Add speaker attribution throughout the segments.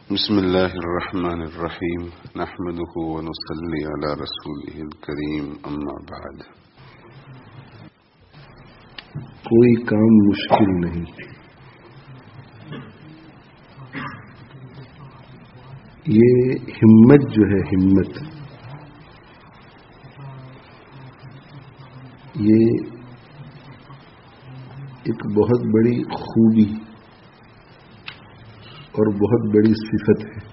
Speaker 1: بسم الله الرحمن الرحيم نحمده ونصلي على رسوله الكريم اما بعد.
Speaker 2: کوئی کام مشکل نہیں. یہ ہمت جو ہے، ہمت، یہ ایک بہت بڑی خوبی اور بہت بڑی صفت ہے.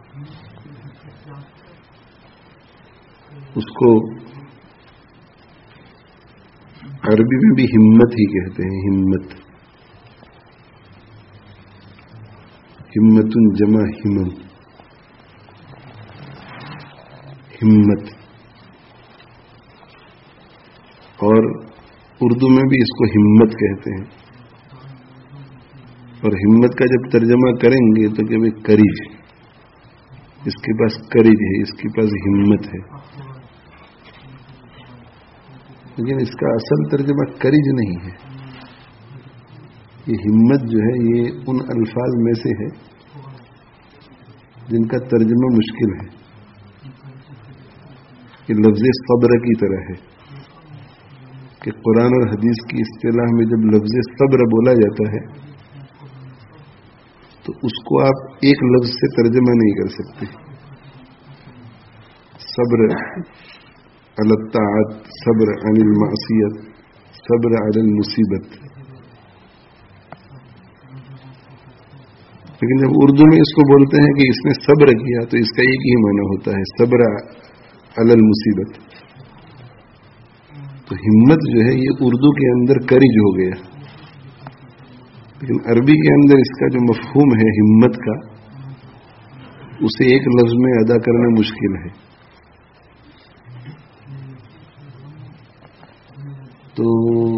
Speaker 2: اس کو عربی میں بھی ہمت ہی کہتے ہیں. ہمت، ہمت جمع ہمم، ہمت. اور اردو میں بھی اس کو ہمت کہتے ہیں. اور ہمت کا جب ترجمہ کریں گے تو کہ بھائی کریج، اس کے پاس کریج ہے، اس کے پاس ہمت ہے. لیکن اس کا اصل ترجمہ کریج نہیں ہے. یہ ہمت جو ہے یہ ان الفاظ میں سے ہے جن کا ترجمہ مشکل ہے. یہ لفظ صبر کی طرح ہے کہ قرآن اور حدیث کی اصطلاح میں جب لفظ صبر بولا جاتا ہے تو اس کو آپ ایک لفظ سے ترجمہ نہیں کر سکتے. صبر علی الطاعت، صبر عن المعصیت، صبر علی المصیبت. لیکن جب اردو میں اس کو بولتے ہیں کہ اس نے صبر کیا تو اس کا ایک ہی معنی ہوتا ہے، صبر علی المصیبت. تو ہمت جو ہے یہ اردو کے اندر کریج ہو گیا، لیکن عربی کے اندر اس کا جو مفہوم ہے ہمت کا، اسے ایک لفظ میں ادا کرنا مشکل ہے. تو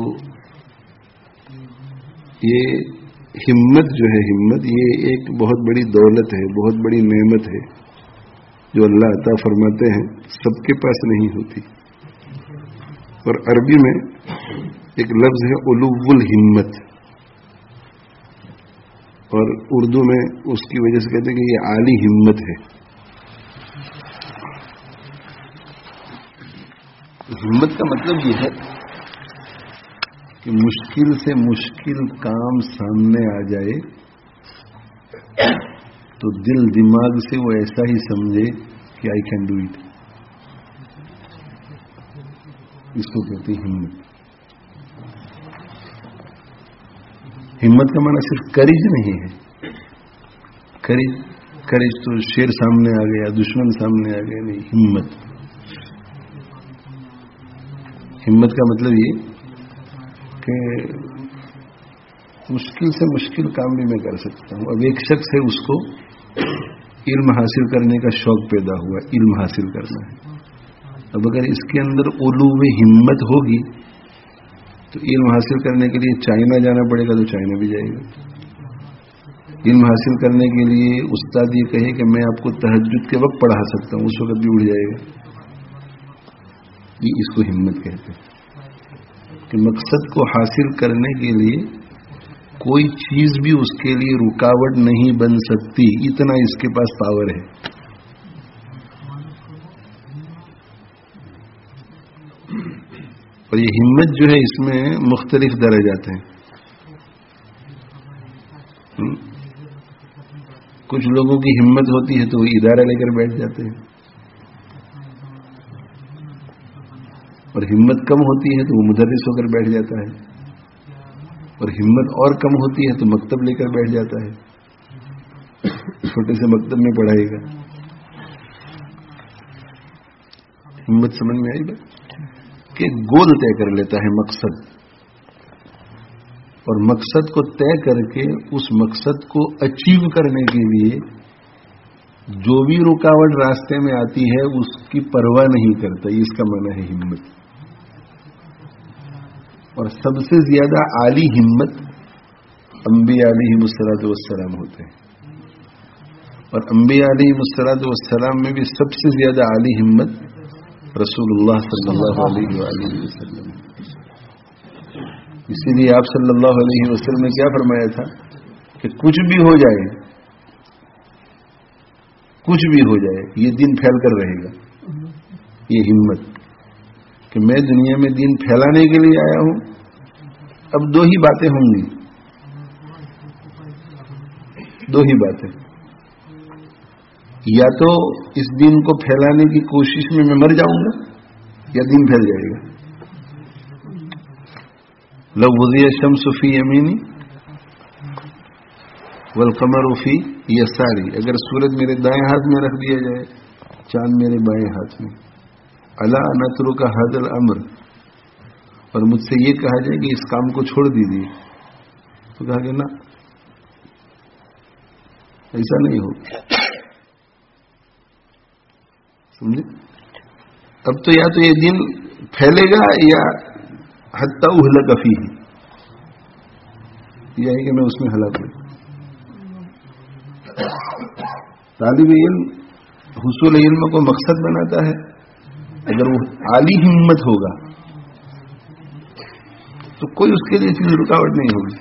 Speaker 2: یہ ہمت جو ہے، ہمت یہ ایک بہت بڑی دولت ہے، بہت بڑی نعمت ہے جو اللہ عطا فرماتے ہیں، سب کے پاس نہیں ہوتی. اور عربی میں ایک لفظ ہے علو الہمت، اور اردو میں اس کی وجہ سے کہتے ہیں کہ یہ عالی ہمت ہے. ہمت کا مطلب یہ ہے کہ مشکل سے مشکل کام سامنے آ جائے تو دل دماغ سے وہ ایسا ہی سمجھے کہ آئی کین ڈو اٹ. اس کو کہتے ہیں ہمت. ہمت کا معنی صرف کریج نہیں ہے. کریج تو شیر سامنے آ گیا، دشمن سامنے آ گیا، نہیں. ہمت کا مطلب یہ کہ مشکل سے مشکل کام بھی میں کر سکتا ہوں. اب ایک شخص ہے، اس کو علم حاصل کرنے کا شوق پیدا ہوا، علم حاصل کرنا ہے. اب اگر اس کے اندر علو ہمت ہوگی تو علم حاصل کرنے کے لیے چائنا جانا پڑے گا تو چائنا بھی جائے گا. علم حاصل کرنے کے لیے استاد یہ کہے کہ میں آپ کو تہجد کے وقت پڑھا سکتا ہوں، اس وقت بھی اڑ جائے گا. یہ اس کو ہمت کہتے ہیں کہ مقصد کو حاصل کرنے کے لیے کوئی چیز بھی اس کے لیے رکاوٹ نہیں بن سکتی، اتنا اس کے پاس پاور ہے. اور یہ ہمت جو ہے اس میں مختلف درجات ہیں. کچھ لوگوں کی ہمت ہوتی ہے تو وہ ادارہ لے کر بیٹھ جاتے ہیں، اور ہمت کم ہوتی ہے تو وہ مدرس ہو کر بیٹھ جاتا ہے، اور ہمت اور کم ہوتی ہے تو مکتب لے کر بیٹھ جاتا ہے، چھوٹے سے مکتب میں پڑھائے گا. ہمت سمجھ میں آئی بات؟ کہ گول طے کر لیتا ہے مقصد، اور مقصد کو طے کر کے اس مقصد کو اچیو کرنے کے لیے جو بھی رکاوٹ راستے میں آتی ہے اس کی پرواہ نہیں کرتا. اس کا معنی ہے ہمت. اور سب سے زیادہ عالی ہمت انبیاء علیہم الصلوۃ والسلام ہوتے ہیں، اور انبیاء علیہم الصلوۃ والسلام میں بھی سب سے زیادہ عالی ہمت رسول اللہ صلی اللہ علیہ وآلہ وسلم. اسی لیے آپ صلی اللہ علیہ وسلم نے کیا فرمایا تھا کہ کچھ بھی ہو جائے کچھ بھی ہو جائے یہ دین پھیل کر رہے گا. یہ ہمت کہ میں دنیا میں دین پھیلانے کے لیے آیا ہوں. اب دو ہی باتیں ہوں گی, دو ہی باتیں. یا تو اس دین کو پھیلانے کی کوشش میں مر جاؤں گا یا دین پھیل جائے گا. لو وضع الشمس فی یمینی والقمر فی یساری, اگر سورج میرے دائیں ہاتھ میں رکھ دیا جائے, چاند میرے بائیں ہاتھ میں, الا نترک ھذا الامر, اور مجھ سے یہ کہا جائے کہ اس کام کو چھوڑ دیجیے, تو کہا کہ نہ, ایسا نہیں ہوگا. سمجھے؟ اب تو یا تو یہ دین پھیلے گا یا حتی اہلک فیہ, یہ ہے کہ میں اس میں ہلاک ہوں. طالب علم حصول علم کو مقصد بناتا ہے. اگر وہ عالی ہمت ہوگا تو کوئی اس کے لیے چیز رکاوٹ نہیں ہوگی,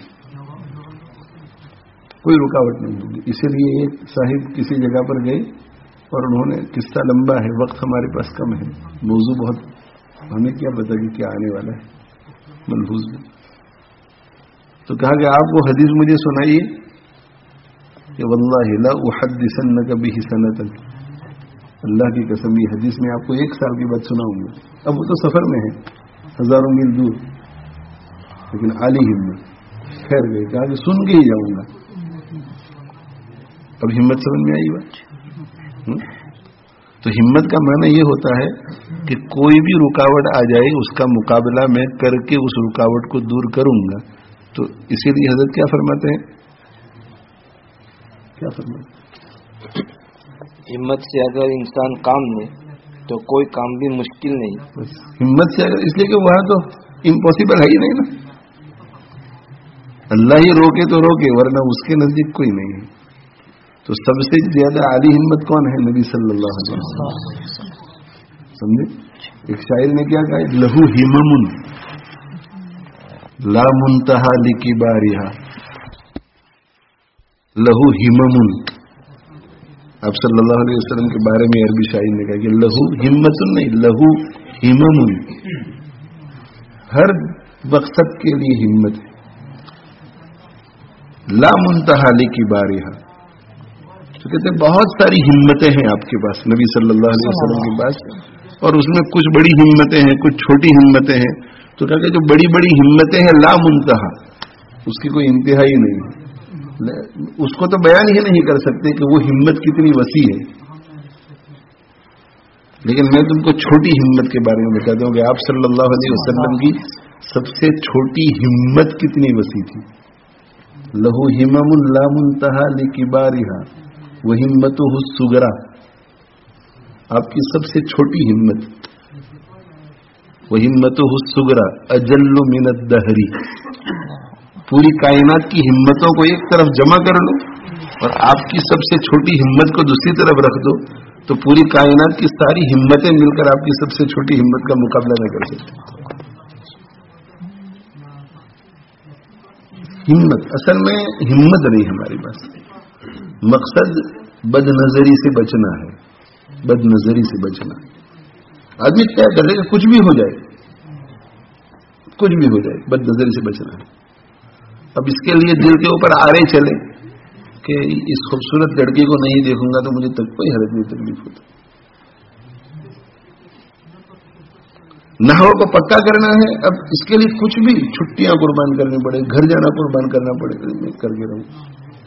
Speaker 2: کوئی رکاوٹ نہیں ہوگی. اسی لیے ایک صاحب کسی جگہ پر گئے اور انہوں نے, قصہ لمبا ہے, وقت ہمارے پاس کم ہے, موضوع بہت, ہمیں کیا پتا کہ کیا آنے والا ہے ملحوظ میں. تو کہا کہ آپ وہ حدیث مجھے سنائیے کہ واللہ لا احدثنک بہ سنۃ, اللہ کی قسم یہ حدیث میں آپ کو 1 سال کی بات سناؤں گا. اب وہ تو سفر میں ہے, ہزاروں میل دور, لیکن عالی ہمت. خیر گئے, کہا کہ سن کے ہی جاؤں گا. اب ہمت سمجھ میں آئی بات. تو ہمت کا معنی یہ ہوتا ہے کہ کوئی بھی رکاوٹ آ جائے اس کا مقابلہ میں کر کے اس رکاوٹ کو دور کروں گا. تو اسی لیے حضرت کیا فرماتے ہیں, کیا فرماتے ہیں,
Speaker 3: ہمت سے اگر انسان کام لے تو کوئی کام بھی مشکل نہیں.
Speaker 2: بس ہمت سے اگر, اس لیے کہ وہاں تو امپاسبل ہے ہی نہیں نا. اللہ ہی روکے تو روکے, ورنہ اس کے نزدیک کوئی نہیں ہے. تو سب سے زیادہ عالی ہمت کون ہے؟ نبی صلی اللہ علیہ وسلم. سمجھے؟ ایک شاعر نے کیا کہا, لہو ہمم لا منتہا لکبارہا, لہو ہمم. آپ صلی اللہ علیہ وسلم کے بارے میں عربی شاعر نے کہا کہ لہو ہمت نہیں, لہو ہمم, ہر مقصد کے لیے ہمت ہے. لا منتہا لکبارہا, تو کہتے ہیں بہت ساری ہمتیں ہیں آپ کے پاس, نبی صلی اللہ علیہ وسلم کے پاس, اور اس میں کچھ بڑی ہمتیں ہیں, کچھ چھوٹی ہمتیں ہیں. تو کہتے ہیں جو بڑی بڑی ہمتیں ہیں لا منتہا, اس کی کوئی انتہا ہی نہیں ہے. اس کو تو بیان ہی نہیں کر سکتے کہ وہ ہمت کتنی وسیع ہے. لیکن میں تم کو چھوٹی ہمت کے بارے میں بتاتا ہوں کہ آپ صلی اللہ علیہ وسلم کی سب سے چھوٹی ہمت کتنی وسیع تھی. لہو ہمم لا منتہا لکبارہا وہمتہ الصغریٰ, آپ کی سب سے چھوٹی ہمت, وہمتہ الصغریٰ اجل من الدہر. پوری کائنات کی ہمتوں کو ایک طرف جمع کر لو اور آپ کی سب سے چھوٹی ہمت کو دوسری طرف رکھ دو, تو پوری کائنات کی ساری ہمتیں مل کر آپ کی سب سے چھوٹی ہمت کا مقابلہ نہ کر سکتے. ہمت اصل میں ہمت نہیں ہمارے پاس. مقصد بد نظری سے بچنا ہے, بد نظری سے بچنا. آدمی کیا کرے کہ کچھ بھی ہو جائے, کچھ بھی ہو جائے, بد نظری سے بچنا ہے. اب اس کے لیے دل کے اوپر آرے چلے کہ اس خوبصورت لڑکی کو نہیں دیکھوں گا تو مجھے کوئی حرج نہیں, تکلیف ہوتا. نحو کو پکا کرنا ہے, اب اس کے لیے کچھ بھی چھٹیاں قربان کرنی پڑے, گھر جانا قربان کرنا پڑے, میں کر کے رہوں.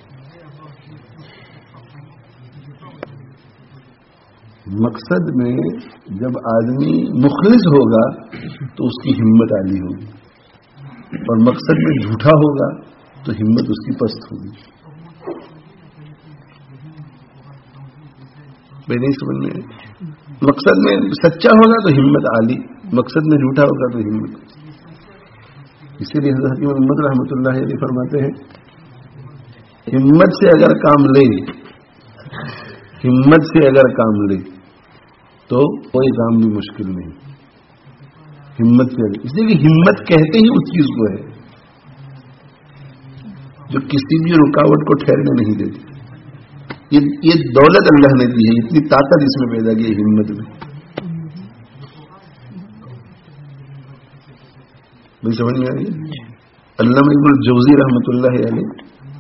Speaker 2: مقصد میں جب آدمی مخلص ہوگا تو اس کی ہمت عالی ہوگی, اور مقصد میں جھوٹا ہوگا تو ہمت اس کی پست ہوگی. میں نہیں سمجھ میں, مقصد میں سچا ہوگا تو ہمت عالی, مقصد میں جھوٹا ہوگا تو ہمت. اسی لیے حضرت حکیم محمد رحمۃ اللہ علیہ فرماتے ہیں, ہمت سے اگر کام لے, ہمت سے اگر کام لے تو کوئی کام بھی مشکل نہیں. ہمت سے, اس لیے کہ ہمت کہتے ہی اس چیز کو ہے جو کسی بھی رکاوٹ کو ٹھہرنے نہیں دیتی. یہ دولت اللہ نے دی ہے, اتنی طاقت اس میں پیدا کی ہے ہمت میں. بھائی سمجھ میں آ گئی؟ علامہ ابن الجوزی رحمۃ اللہ علیہ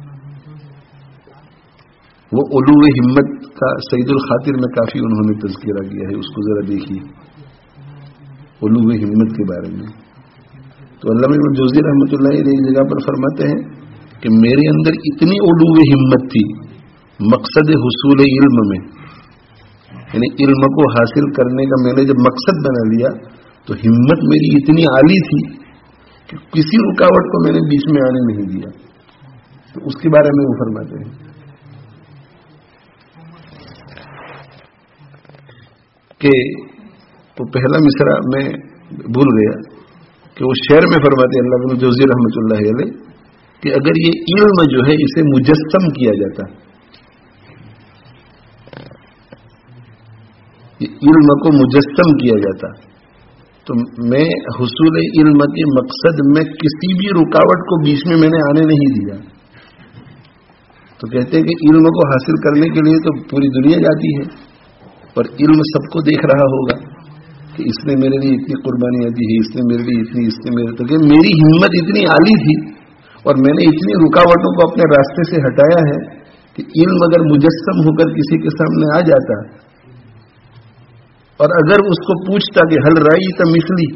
Speaker 2: وہ علو ہمت کا سعید الخاطر میں کافی انہوں نے تذکرہ کیا ہے, اس کو ذرا دیکھیے علو ہمت کے بارے میں. تو علامہ ابن الجوزی رحمۃ اللہ علیہ ایک جگہ پر فرماتے ہیں کہ میرے اندر اتنی علو ہمت تھی مقصد حصول علم میں, یعنی علم کو حاصل کرنے کا میں نے جب مقصد بنا لیا تو ہمت میری اتنی عالی تھی کہ کسی رکاوٹ کو میں نے بیچ میں آنے نہیں دیا. تو اس کے بارے میں وہ فرماتے ہیں کہ وہ پہلا مصرع میں بھول گیا کہ وہ شعر میں فرماتے ہیں علامہ ابن جوزی رحمۃ اللہ علیہ کہ اگر یہ علم جو ہے اسے مجسم کیا جاتا, یہ علم کو مجسم کیا جاتا تو میں حصول علم کے مقصد میں کسی بھی رکاوٹ کو بیچ میں نے آنے نہیں دیا. تو کہتے ہیں کہ علم کو حاصل کرنے کے لیے تو پوری دنیا جاتی ہے اور علم سب کو دیکھ رہا ہوگا کہ اس نے میرے لیے اتنی قربانیاں دی ہے, اس نے میرے لیے اتنی, اس نے میرے, تو کہ میری ہمت اتنی عالی تھی اور میں نے اتنی رکاوٹوں کو اپنے راستے سے ہٹایا ہے کہ علم اگر مجسم ہو کر کسی کے سامنے آ جاتا اور اگر اس کو پوچھتا کہ حل رائی تو مثلی,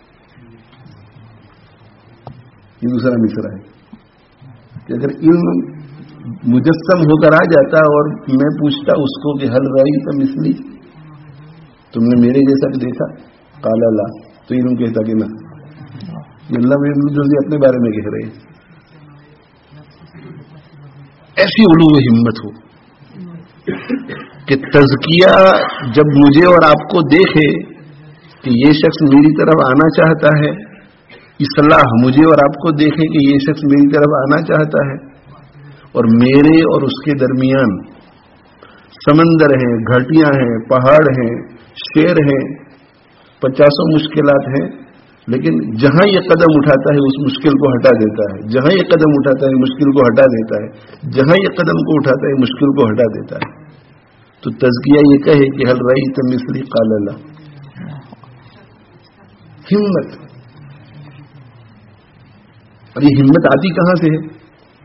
Speaker 2: یہ دوسرا مصرع ہے کہ اگر علم مجسم ہو کر آ جاتا اور میں پوچھتا اس کو کہ حل رائی تو مثلی, تم نے میرے جیسا دیکھا, قال لا, تو علم کہتا کہ نہ. یہ اللہ ابن جوزی اپنے بارے میں کہہ رہے ہیں. ایسی علو ہمت ہو کہ تزکیہ جب مجھے اور آپ کو دیکھے کہ یہ شخص میری طرف آنا چاہتا ہے, اصلاح مجھے اور آپ کو دیکھے کہ یہ شخص میری طرف آنا چاہتا ہے اور میرے اور اس کے درمیان سمندر ہیں, گھاٹیاں ہیں, پہاڑ ہیں, شیر ہیں, 50 مشکلات ہیں, لیکن جہاں یہ قدم اٹھاتا ہے اس مشکل کو ہٹا دیتا ہے, جہاں یہ قدم اٹھاتا ہے مشکل کو ہٹا دیتا ہے, جہاں یہ قدم کو اٹھاتا ہے مشکل کو ہٹا دیتا ہے. تو تزکیہ یہ کہے کہ حل رأیت مثلی قال لا. ہمت, اور یہ ہمت آتی کہاں سے ہے؟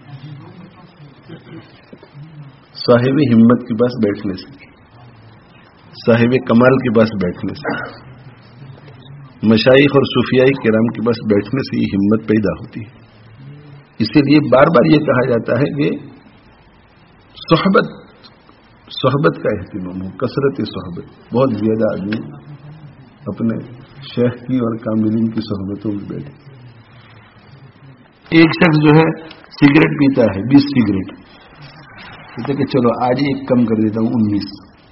Speaker 2: صاحب ہمت کے پاس بیٹھنے سے, صاحب کمال کے پاس بیٹھنے سے, مشائخ اور صوفیاء کرام کے پاس بیٹھنے سے یہ ہمت پیدا ہوتی ہے. اسی لیے بار بار یہ کہا جاتا ہے کہ صحبت کا اہتمام ہو, کثرت صحبت. بہت زیادہ آدمی اپنے شیخ کی اور کاملین کی صحبتوں میں بیٹھے. ایک شخص جو ہے سگریٹ پیتا ہے, 20 سگریٹ, کہتے کہ چلو آج ایک کم کر دیتا ہوں 19,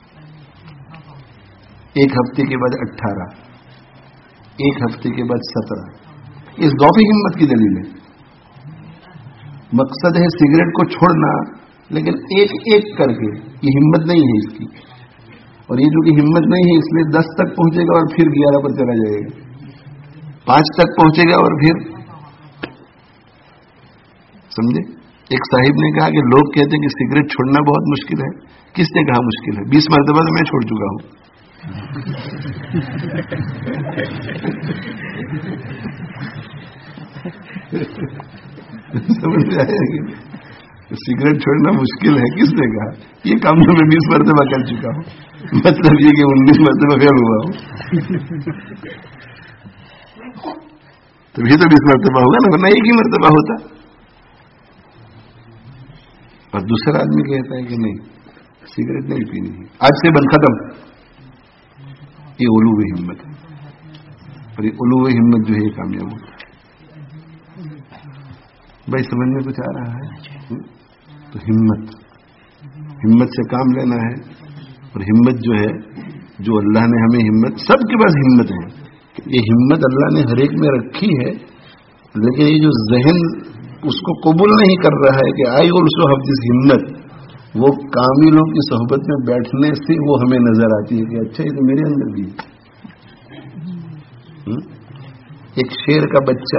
Speaker 2: ایک ہفتے کے بعد 18, ایک ہفتے کے بعد 17. اس ضعف ہمت کی دلیل ہے. مقصد ہے سگریٹ کو چھوڑنا, لیکن ایک ایک کر کے, یہ ہمت نہیں ہے اس کی. اور یہ جو کہ ہمت نہیں ہے اس لیے 10 تک پہنچے گا اور پھر 11 پر چلا جائے گا, 5 تک پہنچے گا اور پھر, سمجھے. ایک صاحب نے کہا کہ لوگ کہتے ہیں کہ سگریٹ چھوڑنا بہت مشکل ہے. کس نے کہا مشکل ہے؟ 20 مرتبہ تو میں چھوڑ چکا ہوں. سمجھ آئے کہ سگریٹ چھوڑنا مشکل ہے, کس نے کہا؟ یہ کام تو میں 20 مرتبہ کر چکا ہوں. مطلب یہ کہ 19 مرتبہ فیل ہوا ہوں. تو یہ تو 20 مرتبہ ہوگا نا, ورنہ ایک ہی مرتبہ ہوتا. اور دوسرا آدمی کہتا ہے کہ نہیں, سگریٹ نہیں پینی ہے, آج سے بند, ختم. یہ علو ہمت ہے, اور یہ علو ہمت جو ہے یہ کامیاب ہوتا ہے. بھائی سمجھ میں کچھ آ رہا ہے؟ تو ہمت سے کام لینا ہے. اور ہمت جو ہے, جو اللہ نے ہمیں ہمت, سب کے پاس ہمت ہے, یہ ہمت اللہ نے ہر ایک میں رکھی ہے, لیکن یہ جو ذہن اس کو قبول نہیں کر رہا ہے کہ آئی آلسو ہیو دس ہمت, وہ کاملوں کی صحبت میں بیٹھنے سے وہ ہمیں نظر آتی ہے کہ اچھا یہ تو میرے اندر بھی ہے. ایک شیر کا بچہ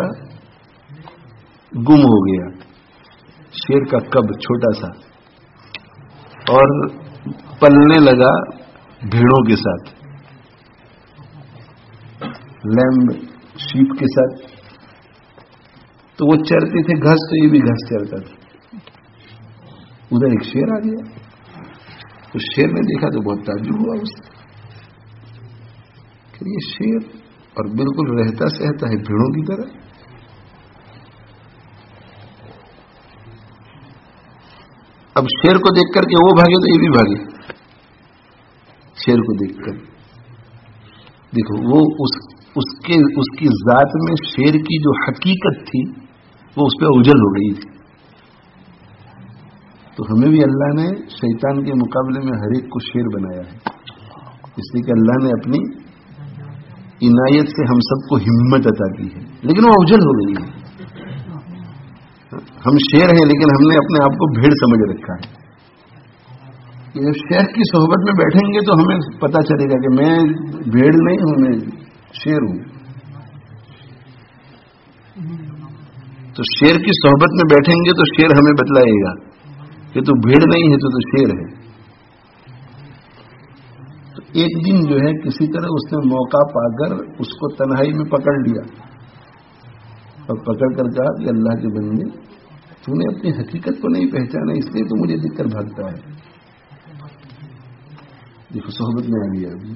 Speaker 2: گم ہو گیا, شیر کا کب چھوٹا سا, اور پلنے لگا بھیڑوں کے ساتھ، لیمب شیپ کے ساتھ. تو وہ چرتے تھے گھاس، تو یہ بھی گھاس چرتا تھا. ادھر ایک شیر آ گیا. تو شیر نے دیکھا تو بہت تعجب ہوا اس سے کہ یہ شیر اور بالکل رہتا سہتا ہے بھیڑوں کی طرح. اب شیر کو دیکھ کر کے وہ بھاگے تو یہ بھی بھاگے. شیر کو دیکھ کر دیکھو، وہ اس کی ذات میں شیر کی جو حقیقت تھی وہ اس پہ اجل ہو گئی تھی. تو ہمیں بھی اللہ نے شیطان کے مقابلے میں ہر ایک کو شیر بنایا ہے، اس لیے کہ اللہ نے اپنی عنایت سے ہم سب کو ہمت عطا کی ہے، لیکن وہ اجل ہو گئی ہے. ہم شیر ہیں لیکن ہم نے اپنے آپ کو بھیڑ سمجھ رکھا ہے. جب شیر کی صحبت میں بیٹھیں گے تو ہمیں پتا چلے گا کہ میں بھیڑ نہیں ہوں، میں شیر ہوں. تو شیر کی صحبت میں بیٹھیں گے تو شیر ہمیں بتلائے گا کہ تو بھیڑ نہیں ہے، تو شیر ہے. تو ایک دن جو ہے کسی طرح اس نے موقع پا کر اس کو تنہائی میں پکڑ لیا اور پکڑ کر کہا کہ اللہ کے بندے، تو نے اپنی حقیقت کو نہیں پہچانا، اس لیے تو مجھے دیکھ کر بھاگتا ہے. دیکھو صحبت میں آ گیا ابھی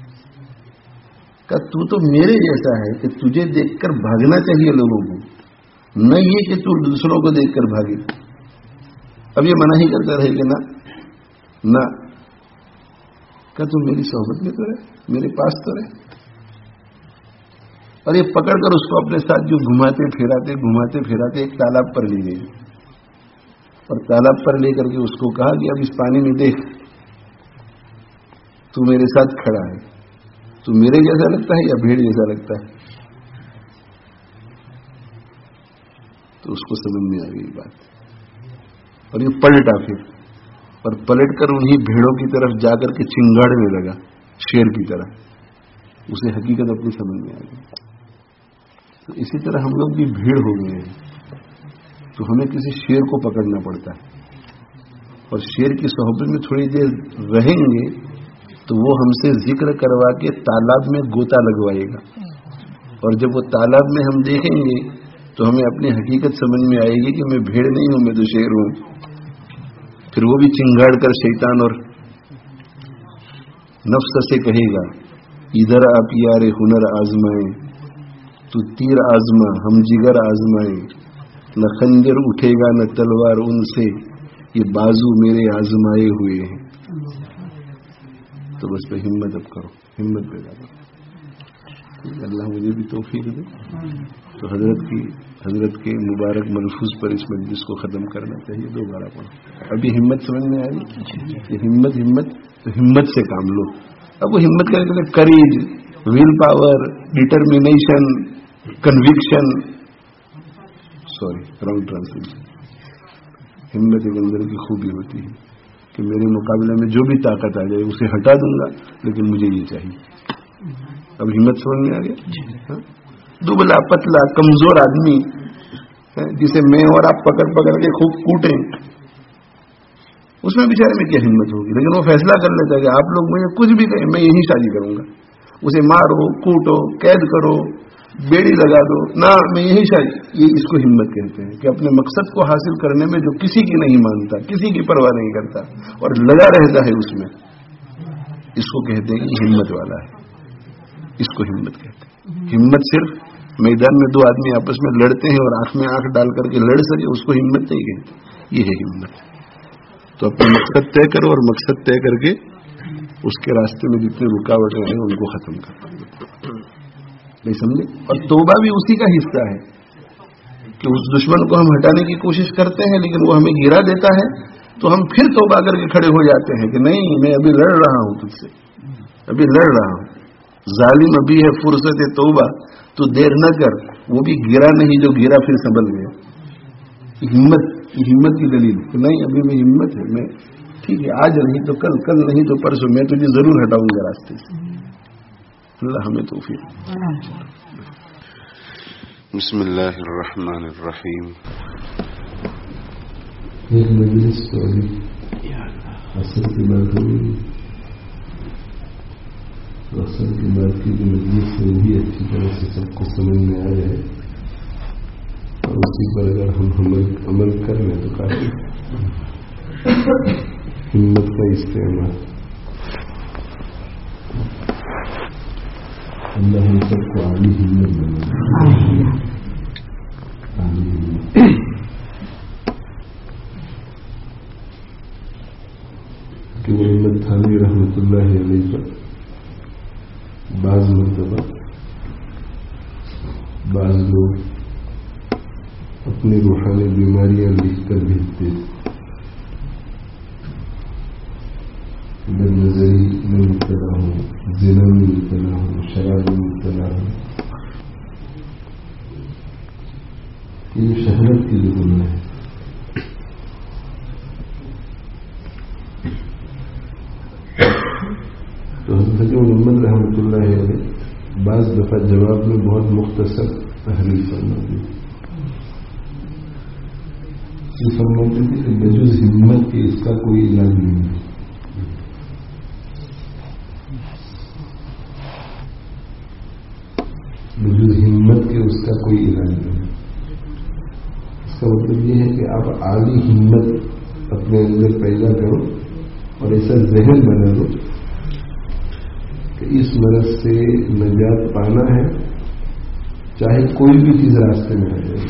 Speaker 2: کہ تو میرے جیسا ہے کہ تجھے دیکھ کر بھاگنا چاہیے لوگوں کو، نہ یہ کہ تو دوسروں کو دیکھ کر بھاگے. اب یہ منع ہی کرتا رہے کہ نہ کہ تم میری صحبت میں تو رہے، میرے پاس تو رہے. اور یہ پکڑ کر اس کو اپنے ساتھ جو گھماتے پھراتے ایک تالاب پر لے گئے. اور تالاب پر لے کر کے اس کو کہا کہ اب اس پانی میں دیکھ، تو میرے ساتھ کھڑا ہے، تو میرے جیسا لگتا ہے یا بھیڑ جیسا لگتا ہے؟ تو اس کو سمجھ میں آ گئی بات. اور یہ پلٹا پھر، اور پلٹ کر انہی بھیڑوں کی طرف جا کر کے چنگاڑنے لگا شیر کی طرح. اسے حقیقت اپنی سمجھ میں آ گئی. تو اسی طرح ہم لوگ بھی بھیڑ ہو گئے ہیں، تو ہمیں کسی شیر کو پکڑنا پڑتا ہے، اور شیر کی صحبت میں تھوڑی دیر رہیں گے تو وہ ہم سے ذکر کروا کے تالاب میں گوتا لگوائے گا. اور جب وہ تالاب میں ہم دیکھیں گے تو ہمیں اپنی حقیقت سمجھ میں آئے گی کہ میں بھیڑ نہیں ہوں، میں تو شیر ہوں. پھر وہ بھی چنگاڑ کر شیطان اور نفس سے کہے گا، ادھر آپ یار ہنر آزمائیں، تو تیر آزما ہم جگر آزمائیں، نہ خنجر اٹھے گا نہ تلوار ان سے، یہ بازو میرے آزمائے ہوئے ہیں. تو بس پہ ہمت اب کرو، ہمت پیدا کرو. اللہ مجھے بھی توفیق دے. تو حضرت کے مبارک ملفوظ پر اس مجلس کو ختم کرنا چاہیے. دوبارہ پڑھو. ابھی ہمت سمجھ میں آئی کہ ہمت تو ہمت سے کام لو. اب وہ ہمت کرنے کے لیے courage, will power, determination, conviction, wrong translation. ہمت ایک اندر کی خوبی ہوتی ہے کہ میرے مقابلے میں جو بھی طاقت آ جائے اسے ہٹا دوں گا، لیکن مجھے یہ چاہیے. اب ہمت سمجھ میں آ گیا. دبلا پتلا کمزور آدمی جسے میں اور آپ پکڑ کے خوب کوٹیں، اس میں بیچارے میں کیا ہمت ہوگی. لیکن وہ فیصلہ کر لیتا ہے کہ آپ لوگ مجھے کچھ بھی کہیں، میں یہی شادی کروں گا. اسے مارو، کوٹو، قید کرو، بیڑی لگا دو، نہ میں یہی شادی. یہ اس کو ہمت کہتے ہیں کہ اپنے مقصد کو حاصل کرنے میں جو کسی کی نہیں مانتا، کسی کی پرواہ نہیں کرتا اور لگا رہتا ہے اس میں، اس کو کہتے ہیں کہ ہمت والا ہے. اس کو ہمت کہتے ہیں. ہمت صرف میدان میں دو آدمی آپس میں لڑتے ہیں اور آنکھ میں آنکھ ڈال کر کے لڑ سکے، اس کو ہمت نہیں کہتے. یہ ہے ہمت. تو اپنا مقصد طے کرو اور مقصد طے کر کے اس کے راستے میں جتنے رکاوٹیں ہیں ان کو ختم کرو. نہیں سمجھے؟ اور توبہ بھی اسی کا حصہ ہے کہ اس دشمن کو ہم ہٹانے کی کوشش کرتے ہیں لیکن وہ ہمیں گرا دیتا ہے، تو ہم پھر توبہ کر کے کھڑے ہو جاتے ہیں کہ نہیں، میں ابھی لڑ رہا ہوں تجھ سے، ابھی لڑ رہا ہوں. ظالم ابھی ہے فرصت توبہ، تو دیر نہ کر، وہ بھی گرا نہیں جو گرا پھر سنبھل گیا. ہمت کی دلیل کہ نہیں، ابھی میں ہمت ہے، میں ٹھیک ہے، آج نہیں تو کل، کل نہیں تو پرسوں، میں تجھے ضرور ہٹاؤں گا راستے سے. اللہ ہمیں توفیق.
Speaker 1: بسم اللہ الرحمن الرحیم.
Speaker 2: ایک مجلس اثر کی بات ہو گئی تو اثر کی بات کی جو مجلس سے وہی اچھی طرح سے سب کو سمجھ میں آ جائے اور اسی پر اگر ہم عمل کر لیں تو کافی ہمت کا استعمال. اللہ ہم سب کو عالی ہمت بنا. کہ وہ احمد تھانوی رحمۃ اللہ علیہ پر بعض مرتبہ بعض لوگ اپنی روحانی بیماریاں لکھ کر بھیجتے بد نظری میں مبتلا ہوں, زنا میں مبتلا ہوں, شراب میں مبتلا ہوں. یہ شہرت کی جو گناہ ہے تو حضرت محمد رحمۃ اللہ علیہ بعض دفعہ جواب میں بہت مختصر تحریر فرماتی تھی. یہ فرماتی تھی کہ بجز ہمت کے اس کا کوئی علاج نہیں ہے. بجز ہمت کے اس کا کوئی علاج نہیں ہے. اس کا مطلب یہ ہے کہ آپ عالی ہمت اپنے اندر پیدا کرو اور ایسا ذہن بنا لو کہ اس مرض سے نجات پانا ہے چاہے کوئی بھی چیز راستے میں آ جائے.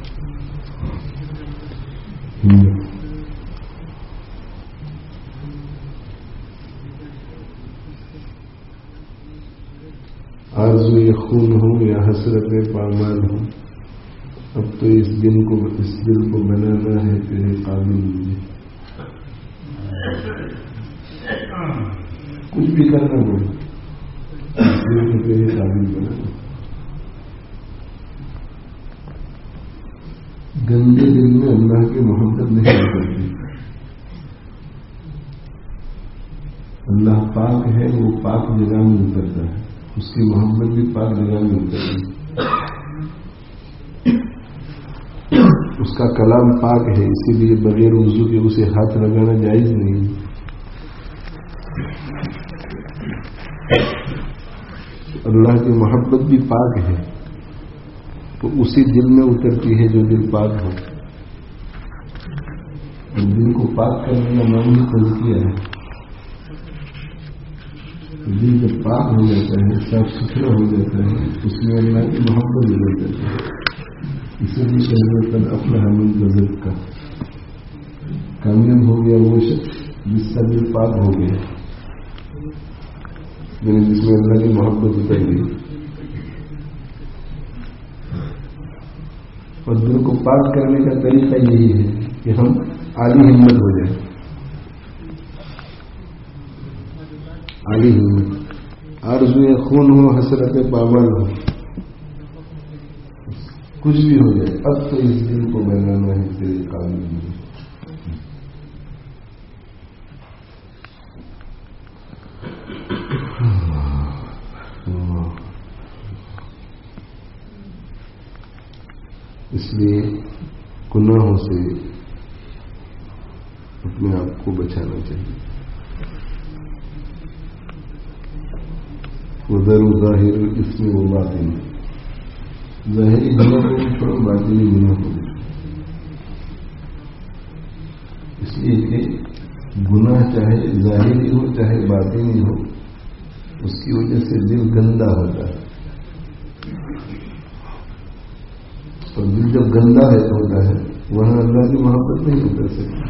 Speaker 2: آرزو یہ خون ہو یا حسرت پامال ہو, اب تو اس دل کو بنانا ہے تیرے قابل. مجھے کچھ بھی کرنا ہو اس دل کو تیرے قابل بنانا. گندے دل میں اللہ کی محبت نہیں کرتی. اللہ پاک ہے, وہ پاک جگہ میں اترتا ہے, اس کی محبت بھی پاک جگہ میں اترتی ہے. اس کا کلام پاک ہے, اسی لیے بغیر وضو کے اسے ہاتھ لگانا جائز نہیں. اللہ کی محبت بھی پاک ہے, تو اسی دل میں اترتی ہے جو دل پاک ہو. دل کو پاک کرنے کا معمولی تزکیہ ہے. دل جب پاک ہو جاتا ہے, صاف ستھرا ہو جاتا ہے, اس میں اللہ کی محبت بدل جاتی ہے. اسی لیے کہتے ہیں اپنا حمل گزر کا کامیاب ہو گیا وہ شخص جس کا دل پاک ہو گیا, یعنی جس میں اللہ کی محبت اتر گئی. اور دل کو پاک کرنے کا طریقہ یہی ہے کہ ہم عالی ہمت ہو جائیں. عالی ہمت, آرزو خون ہو, حسرت پامال ہو, کچھ بھی ہو جائے, اب تو اس دل کو بنانا ہے تیرے قابل. اس لیے گناہوں سے اپنے آپ کو بچانا چاہیے. وذر ظاہر اس میں وہ باطن, ظاہری گناہ کو چھوڑو, باطنی گناہ ہو. اس لیے کہ گناہ چاہے ظاہری ہو چاہے باطنی ہو, اس کی وجہ سے دل گندا ہوتا ہے. اور دل جب گندا ہوتا ہے وہاں اللہ کی محبت نہیں اتر سکتی.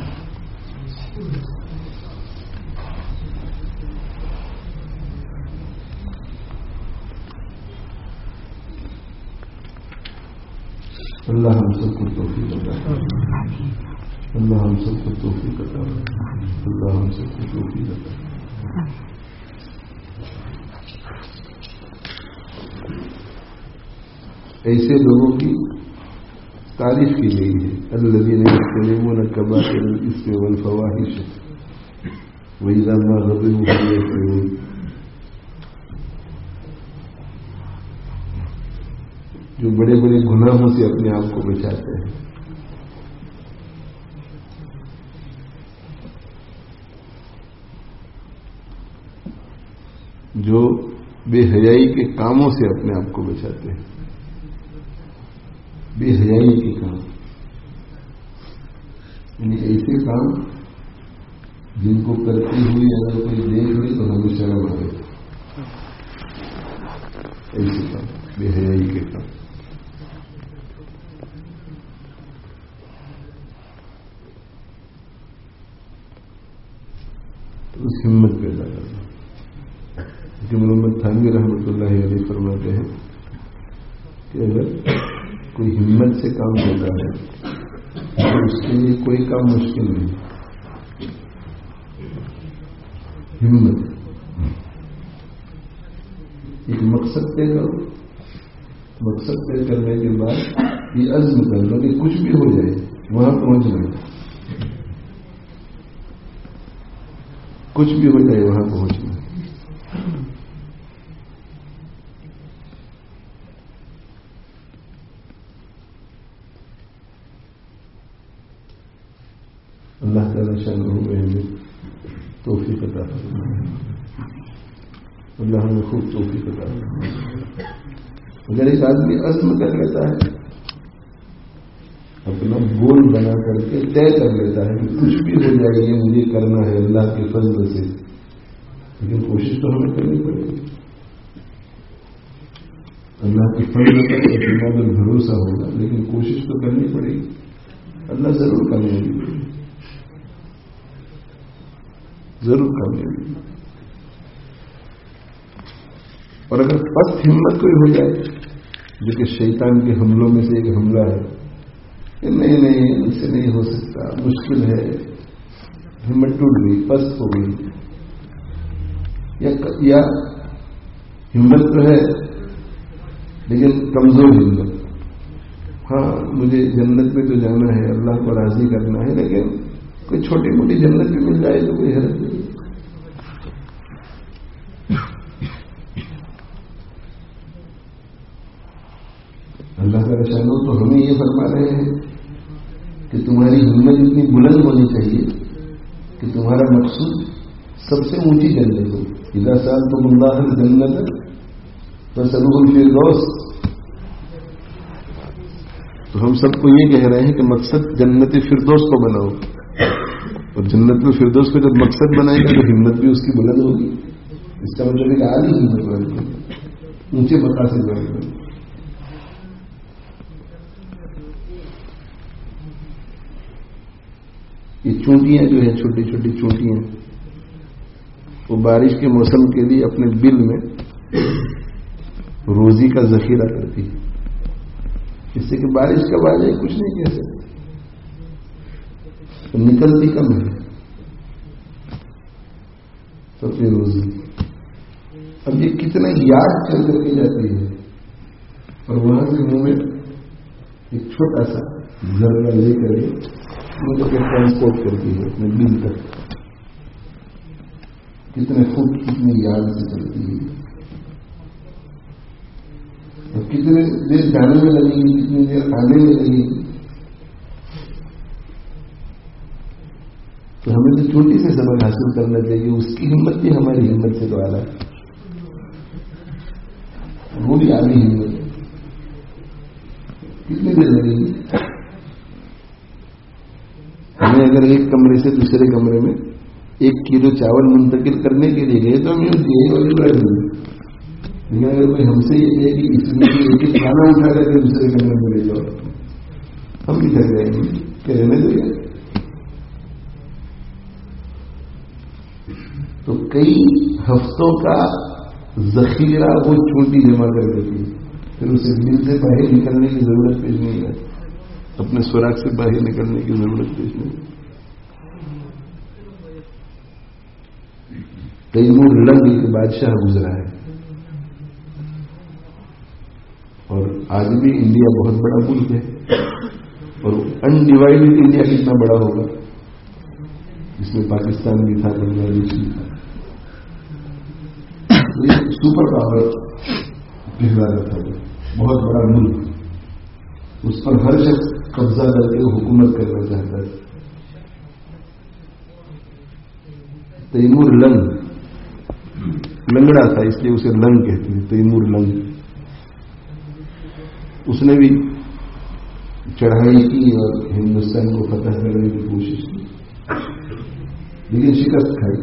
Speaker 2: اللہ ہم سب کو توفیق عطا فرمائے. اللہ ہم سب کو توفیق عطا فرمائے. اللہ ہم سب کو توفیق عطا فرمائے. ایسے لوگوں کی تعریف کی گئی ہے, الذین یجتنبون کبائر الاثم والفواحش واذا ما غضبوا هم یغفرون. جو بڑے بڑے گناہوں سے اپنے آپ کو بچاتے ہیں. جو بے حیائی کے کاموں سے اپنے آپ کو بچاتے ہیں. بے حیائی کے کام یعنی ایسے کام جن کو کرتے ہوئے اگر کوئی دیکھ لے تو ہمیں شرم آئے. ایسے کام بے حیائی کے کام. اس ہمت پیدا کرنا. کہ محمد تھانوی رحمۃ اللہ علیہ فرماتے ہیں کہ اگر کوئی ہمت سے کام کرتا ہے تو اس کے لیے کوئی کام مشکل نہیں. ہمت ایک مقصد طے کرو. مقصد طے کرنے کے بعد یہ عزم کر لو کہ کچھ بھی ہو جائے وہاں پہنچ جائے. کچھ بھی ہو جائے وہاں پہنچنا. اللہ تعالیٰ شان ہمیں توفیق عطا فرمائے. اللہ ہمیں خوب توفیق عطا فرمائے. اگر ایک آدمی عزم کر لیتا ہے اپنا گول بنا کر کے طے کر لیتا ہے کہ کچھ بھی ہو جائے گی مجھے کرنا ہے اللہ کے فضل سے, لیکن کوشش تو ہمیں کرنی پڑے گی. اللہ کے فضل پر اعتماد اور بھروسہ ہوگا لیکن کوشش تو کرنی پڑے گی. اللہ ضرور کامیابی دے گی, ضرور کامیابی. اور اگر پست ہمت کوئی ہو جائے جو کہ شیطان کے حملوں میں سے ایک حملہ ہے کہ نہیں اس سے نہیں ہو سکتا, مشکل ہے, ہمت ٹوٹ گئی, پست ہو گئی, یا ہمت تو ہے لیکن کمزور ہمت. ہاں مجھے جنت میں تو جانا ہے, اللہ کو راضی کرنا ہے, لیکن کوئی چھوٹی موٹی جنت بھی مل جائے تو کوئی حرج نہیں. اللہ کا رشانو تو ہمیں یہ فرما رہے ہیں کہ تمہاری ہمت اتنی بلند ہونی چاہیے کہ تمہارا مقصود سب سے اونچی جنت ہو. اذا سألتم اللہ الجنت فاسألوه الفردوس. تو ہم سب کو یہ کہہ رہے ہیں کہ مقصد جنت فردوس کو بناؤ, اور جنت میں فردوس کو جب مقصد بنائے گا تو ہمت بھی اس کی بلند ہوگی. اس کا مطلب ایک عالی ہمت بنے گی, اونچے مقاصد بنے گی. یہ چونٹیاں جو ہیں چھوٹی چھوٹی چونٹیاں وہ بارش کے موسم کے لیے اپنے بل میں روزی کا ذخیرہ کرتی ہے, اس سے کہ بارش کب آ جائے کچھ نہیں کہہ سکتے, تو نکلتی کم ہے تو پھر روزی. اب یہ کتنا یاد چل کر کے جاتی ہے اور وہاں سے منہ میں ایک چھوٹا سا ذرہ لے کر مجھے ٹرانسپورٹ کرتی ہے اپنے بل تک. کتنے فٹ کتنی یاد سے چلتی ہے, اور کتنے دیر جانے میں لگے گی, کتنی دیر آنے میں لگے گی. تو ہمیں تو چھوٹی سے سبق حاصل کرنا چاہیے. اس کی ہمت بھی ہماری ہمت سے تو اعلیٰ ہے, وہ بھی اعلی ہمت ہے. کتنی دیر لگے گی ہمیں؟ اگر ایک کمرے سے دوسرے کمرے میں 1 کلو چاول منتقل کرنے کے لیے گئے تو ہم یہ والی بات نہیں. لیکن اگر کوئی ہم سے یہ کہے کہ اس میں ایک کھانا اٹھا کر کے دوسرے کمرے میں لے جاؤ, ہم بھی کر جائیں گے کہ رہنے دو. تو کئی ہفتوں کا ذخیرہ وہ چونٹی جمع کر دیتی ہے, پھر اسے دل سے باہر نکلنے کی ضرورت پیش نہیں ہے, اپنے سوراخ سے باہر نکلنے کی ضرورت پیش نہیں. تیمور لنگ ایک بادشاہ گزرا ہے, اور آج بھی انڈیا بہت بڑا ملک ہے, اور انڈیوائڈیڈ انڈیا کتنا بڑا ہوگا, جس میں پاکستان بھی تھا, بنگلہ دیش بھی تھا. سپر پاور کہلاتا تھا, بہت بڑا ملک, اس پر ہر شخص قبضہ کر کے حکومت کرنا چاہتا ہے. تیمور لنگ लंगड़ा था, इसलिए उसे लंग कहते हैं, तैमूर लंग। उसने भी चढ़ाई की और हिंदुस्तान को फतह करने की कोशिश की, लेकिन शिकस्त खाई।